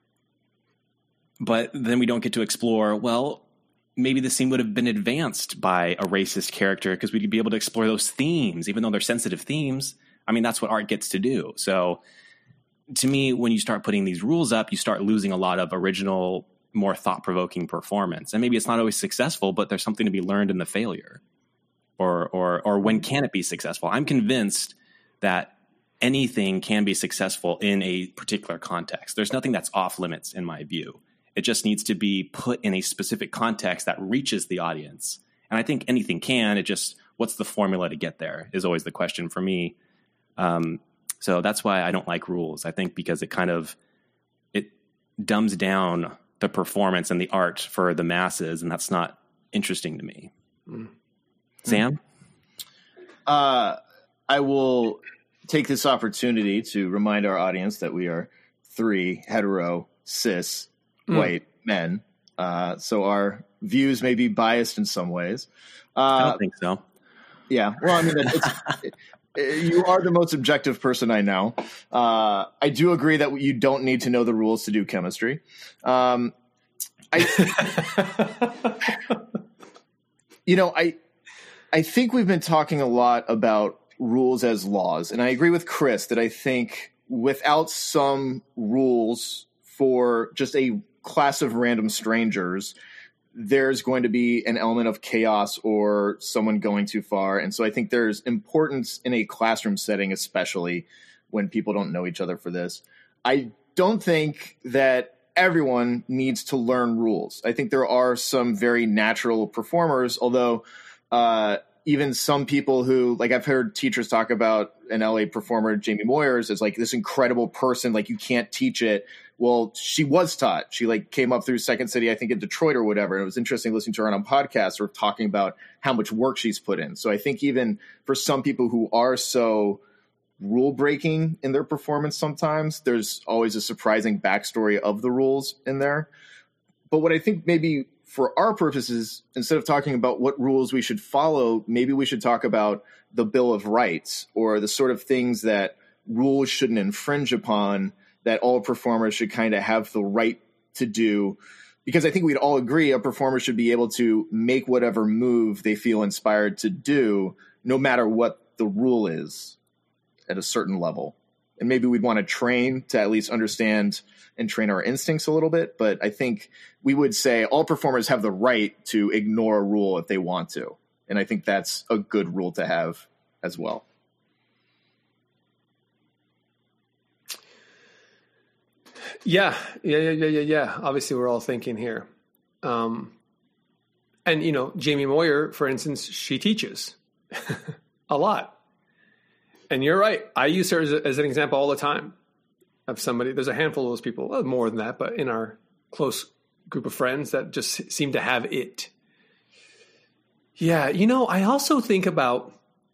But then we don't get to explore, well, maybe the scene would have been advanced by a racist character because we'd be able to explore those themes, even though they're sensitive themes. I mean, that's what art gets to do. So to me, when you start putting these rules up, you start losing a lot of original, more thought-provoking performance. And maybe it's not always successful, but there's something to be learned in the failure. Or when can it be successful? I'm convinced that anything can be successful in a particular context. There's nothing that's off limits in my view. It just needs to be put in a specific context that reaches the audience. And I think anything can. It just, what's the formula to get there is always the question for me. So that's why I don't like rules. I think because it dumbs down the performance and the art for the masses, and that's not interesting to me. Sam? I will take this opportunity to remind our audience that we are 3 hetero, cis, white men. So our views may be biased in some ways. I don't think so. Yeah. Well, I mean, you are the most objective person I know. I do agree that you don't need to know the rules to do chemistry. I think we've been talking a lot about rules as laws, and I agree with Chris that I think without some rules for just a class of random strangers, there's going to be an element of chaos or someone going too far. And so I think there's importance in a classroom setting, especially when people don't know each other for this. I don't think that everyone needs to learn rules. I think there are some very natural performers, although even some people who, like, I've heard teachers talk about an LA performer, Jamie Moyers, as like this incredible person, like you can't teach it. Well, she was taught. She like came up through Second City, I think in Detroit or whatever. And it was interesting listening to her on podcasts or talking about how much work she's put in. So I think even for some people who are so rule breaking in their performance, sometimes there's always a surprising backstory of the rules in there. But what I think maybe for our purposes, instead of talking about what rules we should follow, maybe we should talk about the Bill of Rights or the sort of things that rules shouldn't infringe upon, that all performers should kind of have the right to do. Because I think we'd all agree a performer should be able to make whatever move they feel inspired to do, no matter what the rule is at a certain level. And maybe we'd want to train to at least understand and train our instincts a little bit. But I think we would say all performers have the right to ignore a rule if they want to. And I think that's a good rule to have as well. Yeah. Obviously, we're all thinking here. And, Jamie Moyer, for instance, she teaches a lot. And you're right. I use her as an example all the time of somebody. There's a handful of those people, well, more than that, but in our close group of friends that just seem to have it. Yeah. I also think about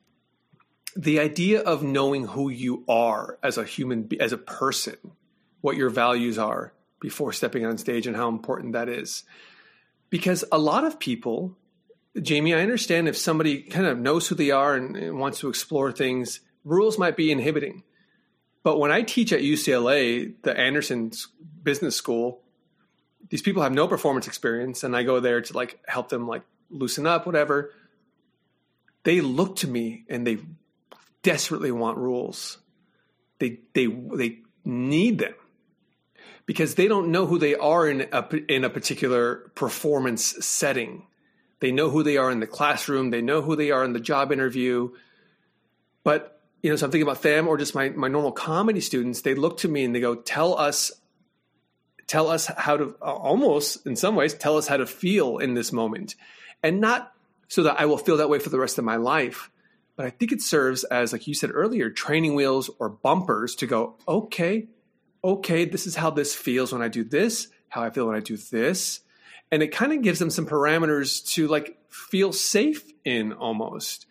the idea of knowing who you are as a human, as a person, what your values are before stepping on stage and how important that is. Because a lot of people, Jamie, I understand if somebody kind of knows who they are and wants to explore things, rules might be inhibiting. But when I teach at UCLA, the Anderson Business School, these people have no performance experience, and I go there to like help them like loosen up, whatever. They look to me and they desperately want rules. They need them because they don't know who they are in a particular performance setting. They know who they are in the classroom. They know who they are in the job interview. But so I'm thinking about them or just my normal comedy students. They look to me and they go, tell us how to, almost in some ways, tell us how to feel in this moment. And not so that I will feel that way for the rest of my life. But I think it serves as, like you said earlier, training wheels or bumpers to go, okay, this is how this feels when I do this, how I feel when I do this. And it kind of gives them some parameters to like feel safe in almost.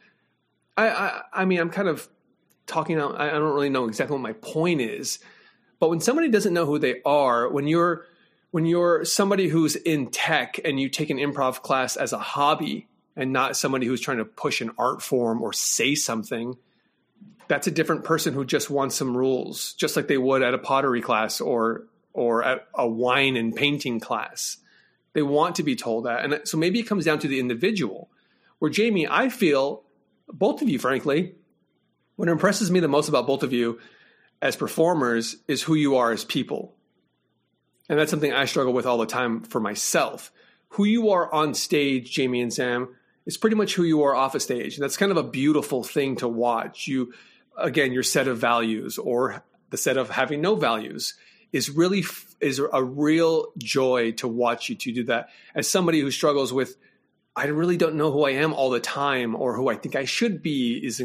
I mean, I'm kind of talking out. I don't really know exactly what my point is, but when somebody doesn't know who they are, when you're somebody who's in tech and you take an improv class as a hobby and not somebody who's trying to push an art form or say something, that's a different person who just wants some rules, just like they would at a pottery class or at a wine and painting class. They want to be told that. And so maybe it comes down to the individual. Where Jamie, I feel, both of you, frankly, what impresses me the most about both of you as performers is who you are as people. And that's something I struggle with all the time for myself. Who you are on stage, Jamie and Sam, is pretty much who you are off a stage. And that's kind of a beautiful thing to watch. Again, your set of values or the set of having no values is a real joy to watch you to do that. As somebody who struggles with, I really don't know who I am all the time, or who I think I should be is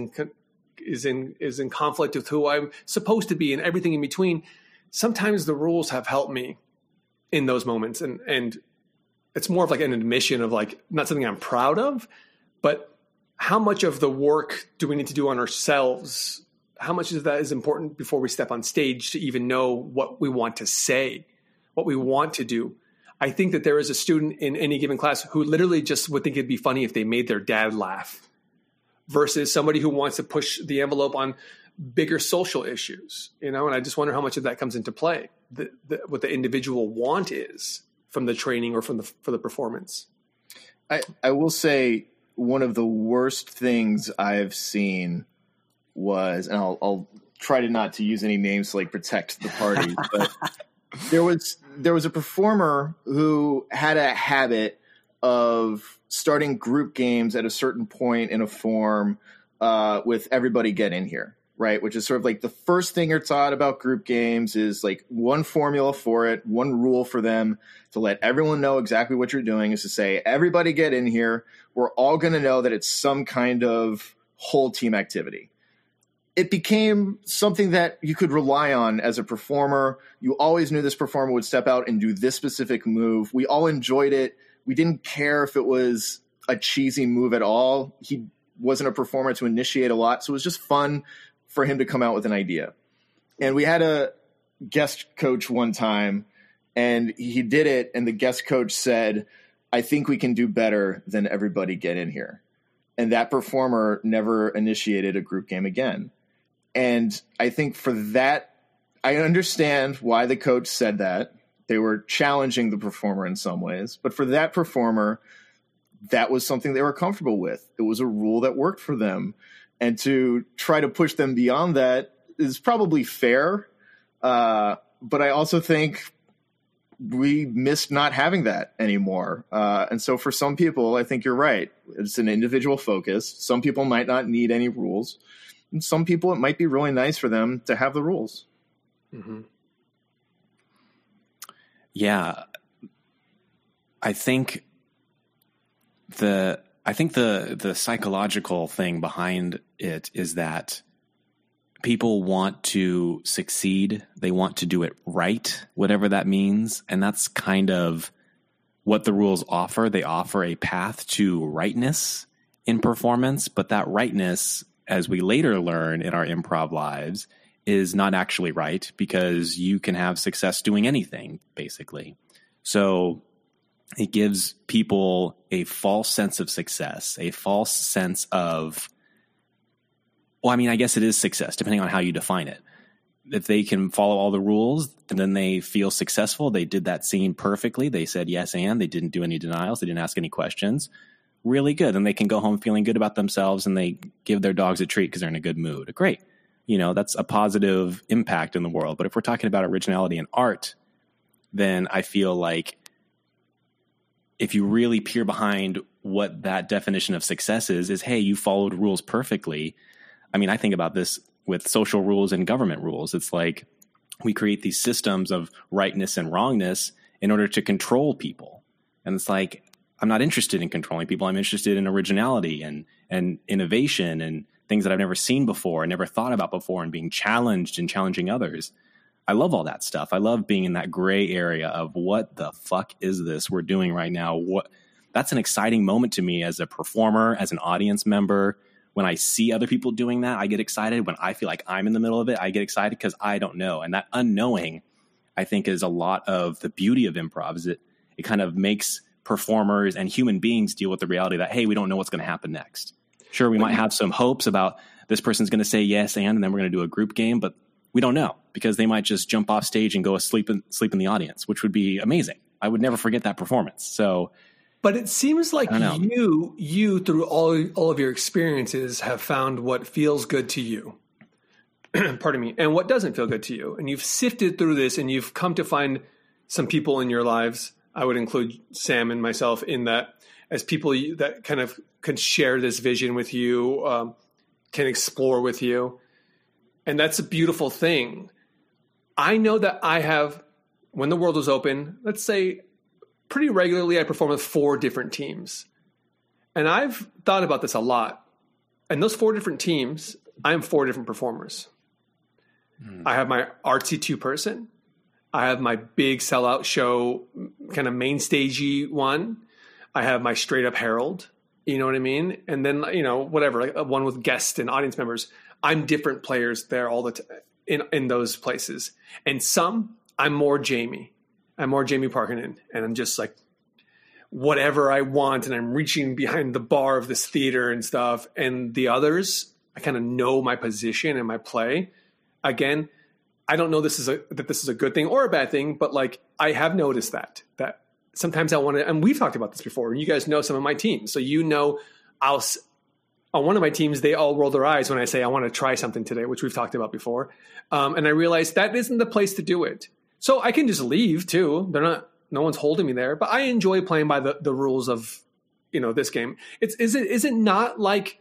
in conflict with who I'm supposed to be, and everything in between. Sometimes the rules have helped me in those moments. And it's more of like an admission of like, not something I'm proud of, but how much of the work do we need to do on ourselves? How much of that is important before we step on stage to even know what we want to say, what we want to do? I think that there is a student in any given class who literally just would think it'd be funny if they made their dad laugh, versus somebody who wants to push the envelope on bigger social issues, and I just wonder how much of that comes into play, what the individual want is from the training or for the performance. I will say one of the worst things I've seen was, and I'll try to not to use any names to like protect the party, but there was a performer who had a habit of starting group games at a certain point in a form with everybody get in here, right? Which is sort of like the first thing you're taught about group games is like one formula for it, one rule for them to let everyone know exactly what you're doing is to say, everybody get in here. We're all going to know that it's some kind of whole team activity. It became something that you could rely on as a performer. You always knew this performer would step out and do this specific move. We all enjoyed it. We didn't care if it was a cheesy move at all. He wasn't a performer to initiate a lot, so it was just fun for him to come out with an idea. And we had a guest coach one time, and he did it, and the guest coach said, I think we can do better than everybody get in here. And that performer never initiated a group game again. And I think for that, I understand why the coach said that. They were challenging the performer in some ways. But for that performer, that was something they were comfortable with. It was a rule that worked for them. And to try to push them beyond that is probably fair. But I also think we missed not having that anymore. And so for some people, I think you're right. It's an individual focus. Some people might not need any rules. And some people, it might be really nice for them to have the rules. Mm-hmm. Yeah. I think the psychological thing behind it is that people want to succeed. They want to do it right, whatever that means. And that's kind of what the rules offer. They offer a path to rightness in performance, but that rightness, as we later learn in our improv lives, is not actually right, because you can have success doing anything, basically. So it gives people a false sense of success, a false sense of, well, I mean, I guess it is success, depending on how you define it. If they can follow all the rules and then they feel successful, they did that scene perfectly, they said yes and, they didn't do any denials, they didn't ask any questions, really good. And they can go home feeling good about themselves, and they give their dogs a treat because they're in a good mood. Great. That's a positive impact in the world. But if we're talking about originality and art, then I feel like if you really peer behind what that definition of success is, hey, you followed rules perfectly. I mean, I think about this with social rules and government rules. It's like we create these systems of rightness and wrongness in order to control people. And it's like, I'm not interested in controlling people. I'm interested in originality and innovation and things that I've never seen before and never thought about before, and being challenged and challenging others. I love all that stuff. I love being in that gray area of what the fuck is this we're doing right now? That's an exciting moment to me as a performer, as an audience member. When I see other people doing that, I get excited. When I feel like I'm in the middle of it, I get excited because I don't know. And that unknowing, I think, is a lot of the beauty of improv. Is it kind of makes performers and human beings deal with the reality that, hey, we don't know what's going to happen next. Sure, we might have some hopes about this person's going to say yes and then we're going to do a group game, but we don't know, because they might just jump off stage and go sleep in the audience, which would be amazing. I would never forget that performance. So, but it seems like you through all of your experiences have found what feels good to you. Pardon me, and what doesn't feel good to you, and you've sifted through this, and you've come to find some people in your lives. I would include Sam and myself in that, as people that kind of can share this vision with you, can explore with you. And that's a beautiful thing. I know that I have, when the world was open, let's say pretty regularly, I perform with 4 different teams. And I've thought about this a lot. And those 4 different teams, I am 4 different performers. I have my artsy 2-person. I have my big sellout show, kind of main stagey one. I have my straight up herald. You know what I mean? And then, whatever, like one with guests and audience members. I'm different players there all the time in those places. And some, I'm more Jamie. I'm more Jamie Parkinen. And I'm just like, whatever I want. And I'm reaching behind the bar of this theater and stuff. And the others, I kind of know my position and my play. Again, I don't know that this is a good thing or a bad thing, but like I have noticed that sometimes I want to, and we've talked about this before, and you guys know some of my teams. So on one of my teams, they all roll their eyes when I say I want to try something today, which we've talked about before. And I realized that isn't the place to do it. So I can just leave too. No one's holding me there, but I enjoy playing by the rules of, this game. Is it not like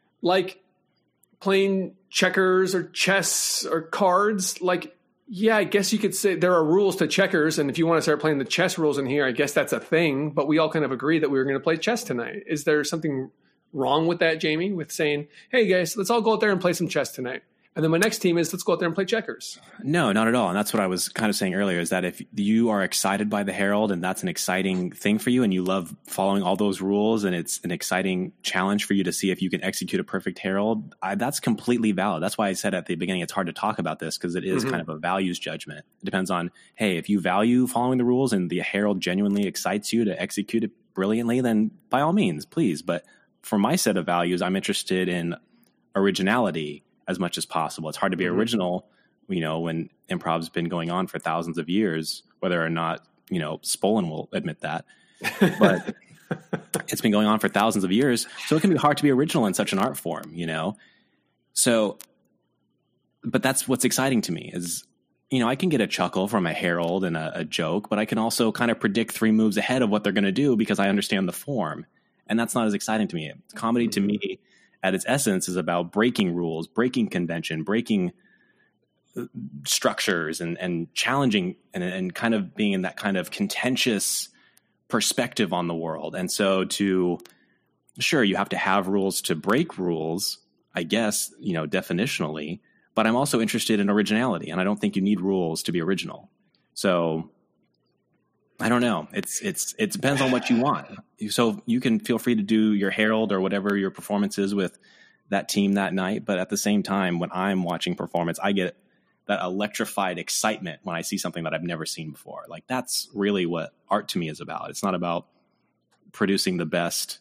playing checkers or chess or cards? Like, yeah, I guess you could say there are rules to checkers. And if you want to start playing the chess rules in here, I guess that's a thing, but we all kind of agree that we were going to play chess tonight. Is there something wrong with that, Jamie, with saying, hey guys, let's all go out there and play some chess tonight? And then my next team is let's go out there and play checkers. No, not at all. And that's what I was kind of saying earlier, is that if you are excited by the Herald and that's an exciting thing for you and you love following all those rules and it's an exciting challenge for you to see if you can execute a perfect Herald, that's completely valid. That's why I said at the beginning it's hard to talk about this, because it is kind of a values judgment. It depends on, hey, if you value following the rules and the Herald genuinely excites you to execute it brilliantly, then by all means, please. But for my set of values, I'm interested in originality as much as possible. It's hard to be original, when improv's been going on for thousands of years, whether or not, Spolin will admit that, but it's been going on for thousands of years. So it can be hard to be original in such an art form, So, but that's what's exciting to me is, I can get a chuckle from a herald and a joke, but I can also kind of predict 3 moves ahead of what they're going to do because I understand the form. And that's not as exciting to me. Comedy to me, at its essence, is about breaking rules, breaking convention, breaking structures, and challenging and kind of being in that kind of contentious perspective on the world. And so sure, you have to have rules to break rules, I guess, definitionally, but I'm also interested in originality, and I don't think you need rules to be original. So I don't know. It depends on what you want. So you can feel free to do your Herald or whatever your performance is with that team that night. But at the same time, when I'm watching performance, I get that electrified excitement when I see something that I've never seen before. Like, that's really what art to me is about. It's not about producing the best,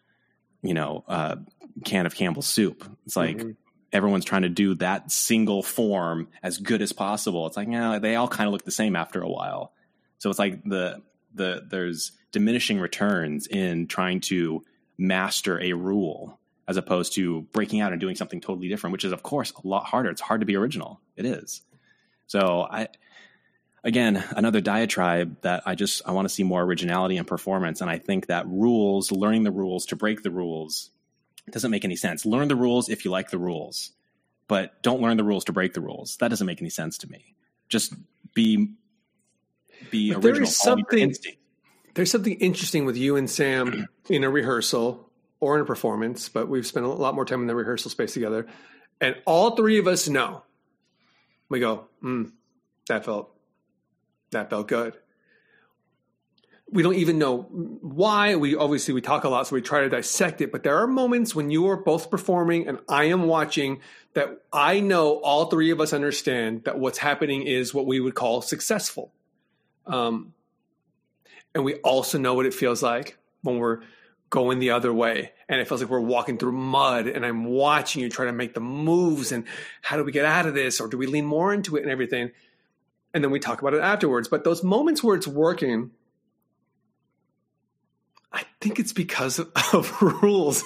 can of Campbell's soup. It's like everyone's trying to do that single form as good as possible. It's like, they all kind of look the same after a while. So it's like there's diminishing returns in trying to master a rule as opposed to breaking out and doing something totally different, which is, of course, a lot harder. It's hard to be original. It is. So again, another diatribe that I want to see more originality and performance. And I think that learning the rules to break the rules doesn't make any sense. Learn the rules if you like the rules, but don't learn the rules to break the rules. That doesn't make any sense to me. Just be original. There's something interesting with you and Sam in a rehearsal or in a performance, but we've spent a lot more time in the rehearsal space together. And all 3 of us know. We go, that felt good. We don't even know why. We talk a lot, so we try to dissect it. But there are moments when you are both performing and I am watching that I know all 3 of us understand that what's happening is what we would call successful. And we also know what it feels like when we're going the other way. And it feels like we're walking through mud and I'm watching you try to make the moves and how do we get out of this? Or do we lean more into it and everything? And then we talk about it afterwards. But those moments where it's working, I think it's because of rules.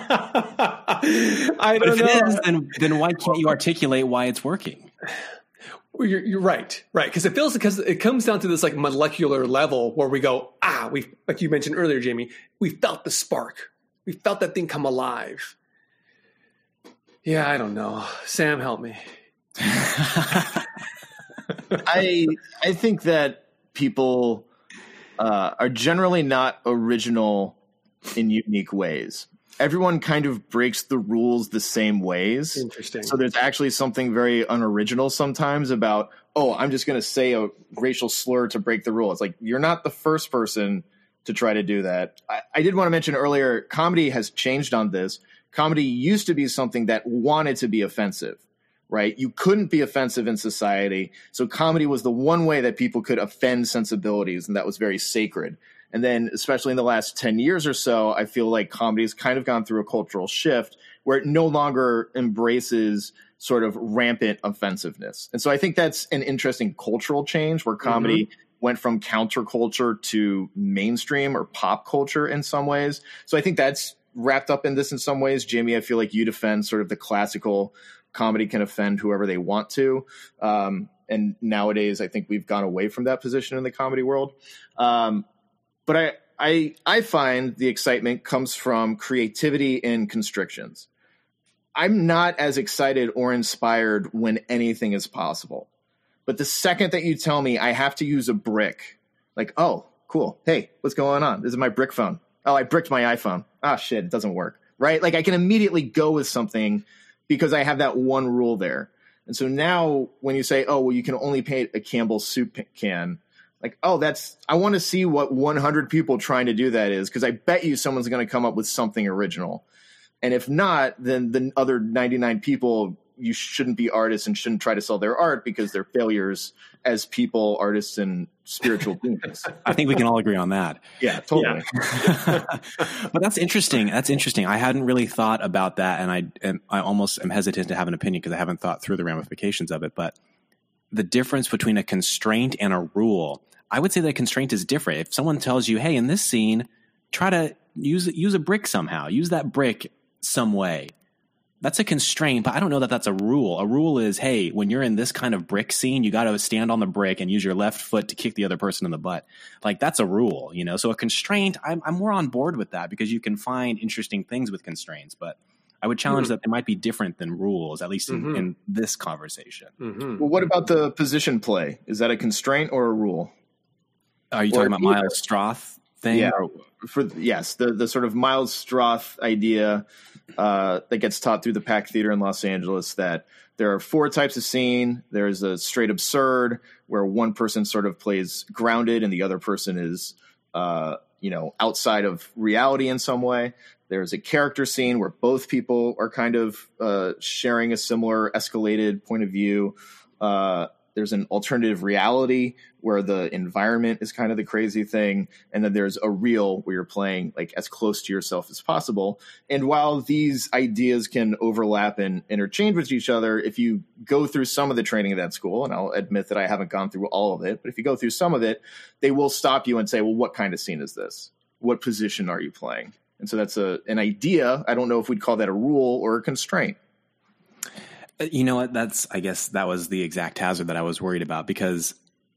I don't know. It is, then why can't you articulate why it's working? You're right. Because it comes down to this like molecular level where we go, like you mentioned earlier, Jamie, we felt the spark. We felt that thing come alive. Yeah, I don't know. Sam, help me. I think that people are generally not original in unique ways. Everyone kind of breaks the rules the same ways. Interesting. So there's actually something very unoriginal sometimes about, oh, I'm just going to say a racial slur to break the rule. It's like, you're not the first person to try to do that. I did want to mention earlier, comedy has changed on this. Comedy used to be something that wanted to be offensive, right? You couldn't be offensive in society. So comedy was the one way that people could offend sensibilities, and that was very sacred. And then, especially in the last 10 years or so, I feel like comedy has kind of gone through a cultural shift where it no longer embraces sort of rampant offensiveness. And so I think that's an interesting cultural change where comedy went from counterculture to mainstream or pop culture in some ways. So I think that's wrapped up in this in some ways. Jamie, I feel like you defend sort of the classical comedy can offend whoever they want to. And nowadays, I think we've gone away from that position in the comedy world. But I find the excitement comes from creativity and constrictions. I'm not as excited or inspired when anything is possible. But the second that you tell me I have to use a brick, like, oh, cool. Hey, what's going on? This is my brick phone. Oh, I bricked my iPhone. Ah, shit, it doesn't work. Right? Like I can immediately go with something because I have that one rule there. And so now when you say, oh, well, you can only paint a Campbell's soup can, like, oh, I want to see what 100 people trying to do that is, because I bet you someone's going to come up with something original. And if not, then the other 99 people, you shouldn't be artists and shouldn't try to sell their art because they're failures as people, artists, and spiritual beings. I think we can all agree on that. Yeah, totally. Yeah. But that's interesting. That's interesting. I hadn't really thought about that, and I almost am hesitant to have an opinion because I haven't thought through the ramifications of it. But the difference between a constraint and a rule, I would say that a constraint is different. If someone tells you, hey, in this scene, try to use a brick somehow, use that brick some way. That's a constraint, but I don't know that that's a rule. A rule is, hey, when you're in this kind of brick scene, you got to stand on the brick and use your left foot to kick the other person in the butt. Like that's a rule, you know? So a constraint, I'm more on board with that because you can find interesting things with constraints, but I would challenge that they might be different than rules, at least in this conversation. Well, what about the position play? Is that a constraint or a rule? Are you talking about Miles Stroth thing? Yeah, yes, the sort of Miles Stroth idea that gets taught through the Pack Theater in Los Angeles, that there are 4 types of scene. There's a straight absurd, where one person sort of plays grounded and the other person is, outside of reality in some way. There's a character scene where both people are kind of sharing a similar escalated point of view. There's an alternative reality where the environment is kind of the crazy thing. And then there's a real where you're playing like as close to yourself as possible. And while these ideas can overlap and interchange with each other, if you go through some of the training of that school, and I'll admit that I haven't gone through all of it, but if you go through some of it, they will stop you and say, well, what kind of scene is this? What position are you playing? And so that's an idea. I don't know if we'd call that a rule or a constraint. You know what? I guess that was the exact hazard that I was worried about, because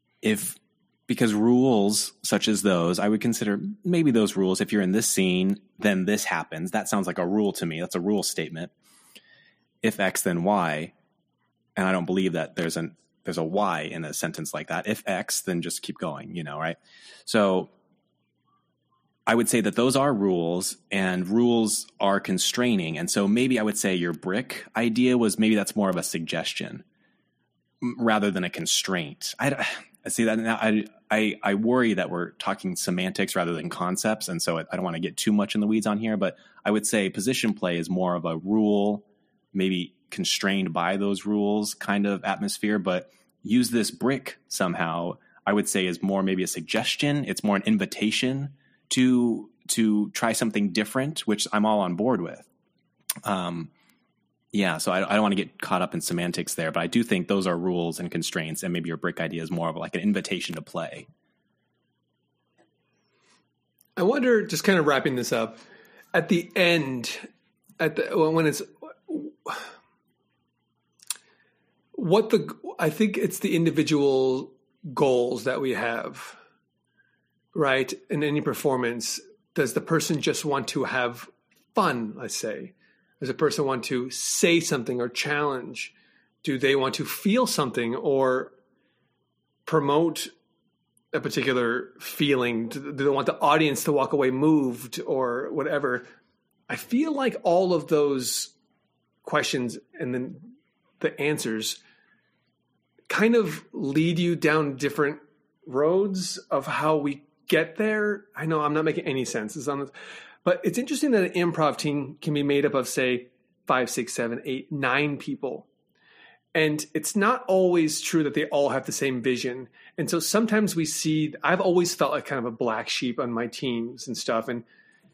rules such as those, I would consider maybe those rules. If you're in this scene, then this happens. That sounds like a rule to me. That's a rule statement. If X, then Y. And I don't believe that there's a Y in a sentence like that. If X, then just keep going, right? So I would say that those are rules, and rules are constraining. And so maybe I would say your brick idea was maybe that's more of a suggestion rather than a constraint. I see that now. I worry that we're talking semantics rather than concepts. And so I don't want to get too much in the weeds on here, but I would say position play is more of a rule, maybe constrained by those rules kind of atmosphere, but use this brick somehow, I would say is more maybe a suggestion. It's more an invitation to try something different, which I'm all on board with. So I don't want to get caught up in semantics there, but I do think those are rules and constraints, and maybe your brick idea is more of like an invitation to play. I wonder, just kind of wrapping this up, at the end, when it's I think it's the individual goals that we have. Right? In any performance, does the person just want to have fun, let's say? Does a person want to say something or challenge? Do they want to feel something? Or promote a particular feeling. They don't want the audience to walk away moved or whatever. I feel like all of those questions and then the answers kind of lead you down different roads of how we get there. I know I'm not making any sense, but it's interesting that an improv team can be made up of, say, 5, 6, 7, 8, 9 people. And it's not always true that they all have the same vision. And so sometimes I've always felt like kind of a black sheep on my teams and stuff. And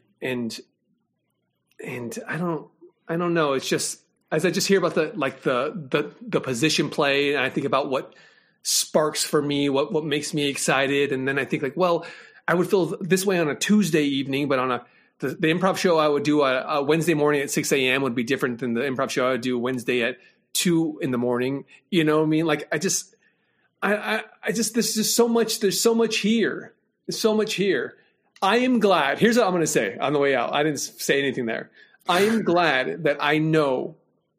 I don't know. It's just, as I just hear about the position play, and I think about what sparks for me, what makes me excited. And then I think like, well, I would feel this way on a Tuesday evening, but on the improv show I would do a Wednesday morning at 6 a.m. would be different than the improv show I would do Wednesday at 2 a.m. You know what I mean? Like I just, there's just so much, there's so much here. There's so much here. I am glad. Here's what I'm going to say on the way out. I didn't say anything there. I am glad that I know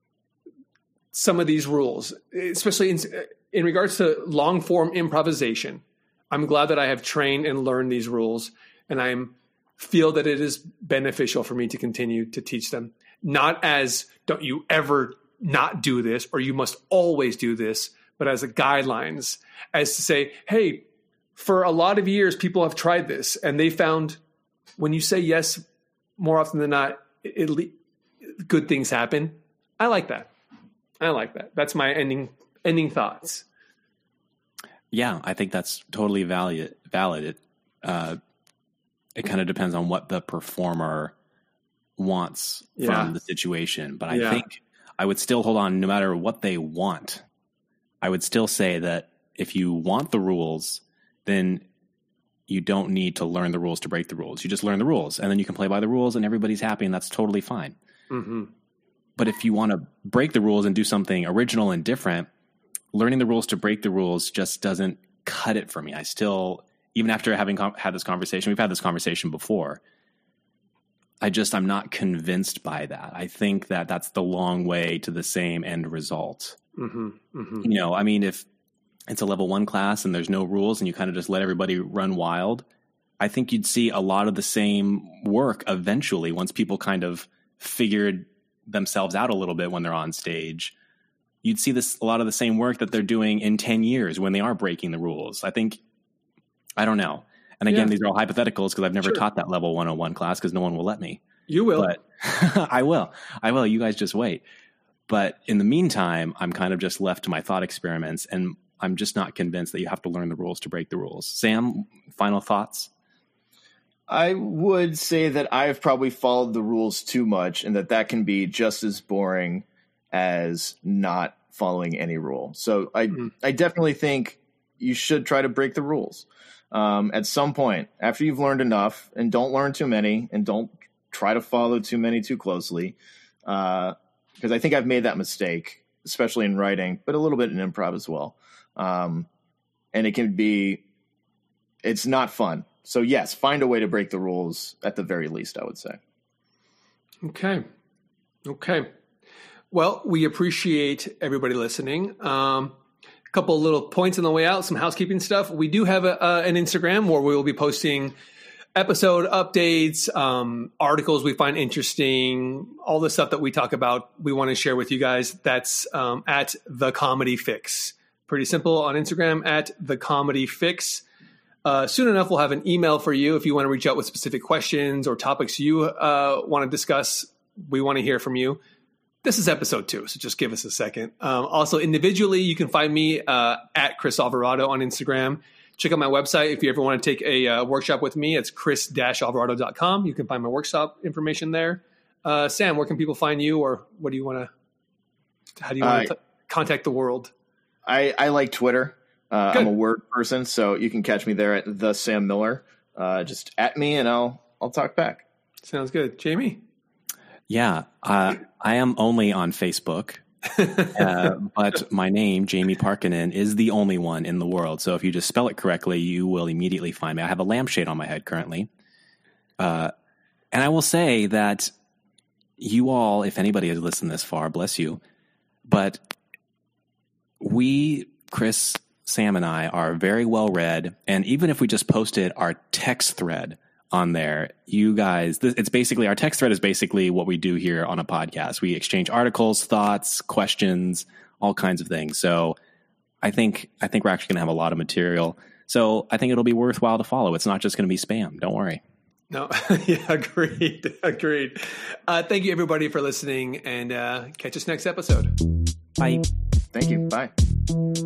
some of these rules, especially in regards to long form improvisation. I'm glad that I have trained and learned these rules, and I feel that it is beneficial for me to continue to teach them. Not as don't you ever not do this or you must always do this, but as a guidelines, as to say, hey, for a lot of years, people have tried this and they found when you say yes, more often than not, good things happen. I like that. That's my ending thoughts. Yeah, I think that's totally valid. It kind of depends on what the performer wants from the situation. But I think I would still hold on no matter what they want. I would still say that if you want the rules, then you don't need to learn the rules to break the rules. You just learn the rules, and then you can play by the rules, and everybody's happy, and that's totally fine. Mm-hmm. But if you want to break the rules and do something original and different, learning the rules to break the rules just doesn't cut it for me. I still, even after having had this conversation, we've had this conversation before, I'm not convinced by that. I think that that's the long way to the same end result. Mm-hmm. Mm-hmm. You know, I mean, if it's a level 1 class and there's no rules and you kind of just let everybody run wild, I think you'd see a lot of the same work eventually once people kind of figured themselves out a little bit when they're on stage. You'd see a lot of the same work that they're doing in 10 years when they are breaking the rules. I don't know. And again, these are all hypotheticals because I've never taught that level 101 class because no one will let me. You will. But I will. You guys just wait. But in the meantime, I'm kind of just left to my thought experiments, and I'm just not convinced that you have to learn the rules to break the rules. Sam, final thoughts? I would say that I've probably followed the rules too much, and that can be just as boring as not following any rule. So I definitely think you should try to break the rules at some point after you've learned enough, and don't learn too many, and don't try to follow too many too closely. Because I think I've made that mistake, especially in writing, but a little bit in improv as well. And it's not fun. So yes, find a way to break the rules at the very least, I would say. Okay. Well, we appreciate everybody listening. A couple of little points on the way out, some housekeeping stuff. We do have an Instagram where we will be posting episode updates, articles we find interesting, all the stuff that we talk about, we want to share with you guys. That's at The Comedy Fix. Pretty simple on Instagram, at The Comedy Fix. Soon enough, we'll have an email for you if you want to reach out with specific questions or topics you want to discuss. We want to hear from you. This is episode 2, so just give us a second. Also, individually, you can find me at Chris Alvarado on Instagram. Check out my website if you ever want to take a workshop with me. It's chris-alvarado.com. You can find my workshop information there. Sam, where can people find you, or how do you want to contact the world? I like Twitter. I'm a word person, so you can catch me there at the Sam Miller. Just at me, and I'll talk back. Sounds good. Jamie? Yeah, I am only on Facebook. But my name, Jamie Parkkinen, is the only one in the world. So if you just spell it correctly, you will immediately find me. I have a lampshade on my head currently. And I will say that you all, if anybody has listened this far, bless you. But Chris, Sam and I are very well read. And even if we just posted our text thread on there, you guys, it's basically, our text thread is basically what we do here on a podcast. We exchange articles, thoughts, questions, all kinds of things. So I think we're actually going to have a lot of material. So I think it'll be worthwhile to follow. It's not just going to be spam. Don't worry. No, yeah, agreed. Thank you, everybody, for listening, and catch us next episode. Bye. Thank you. Bye.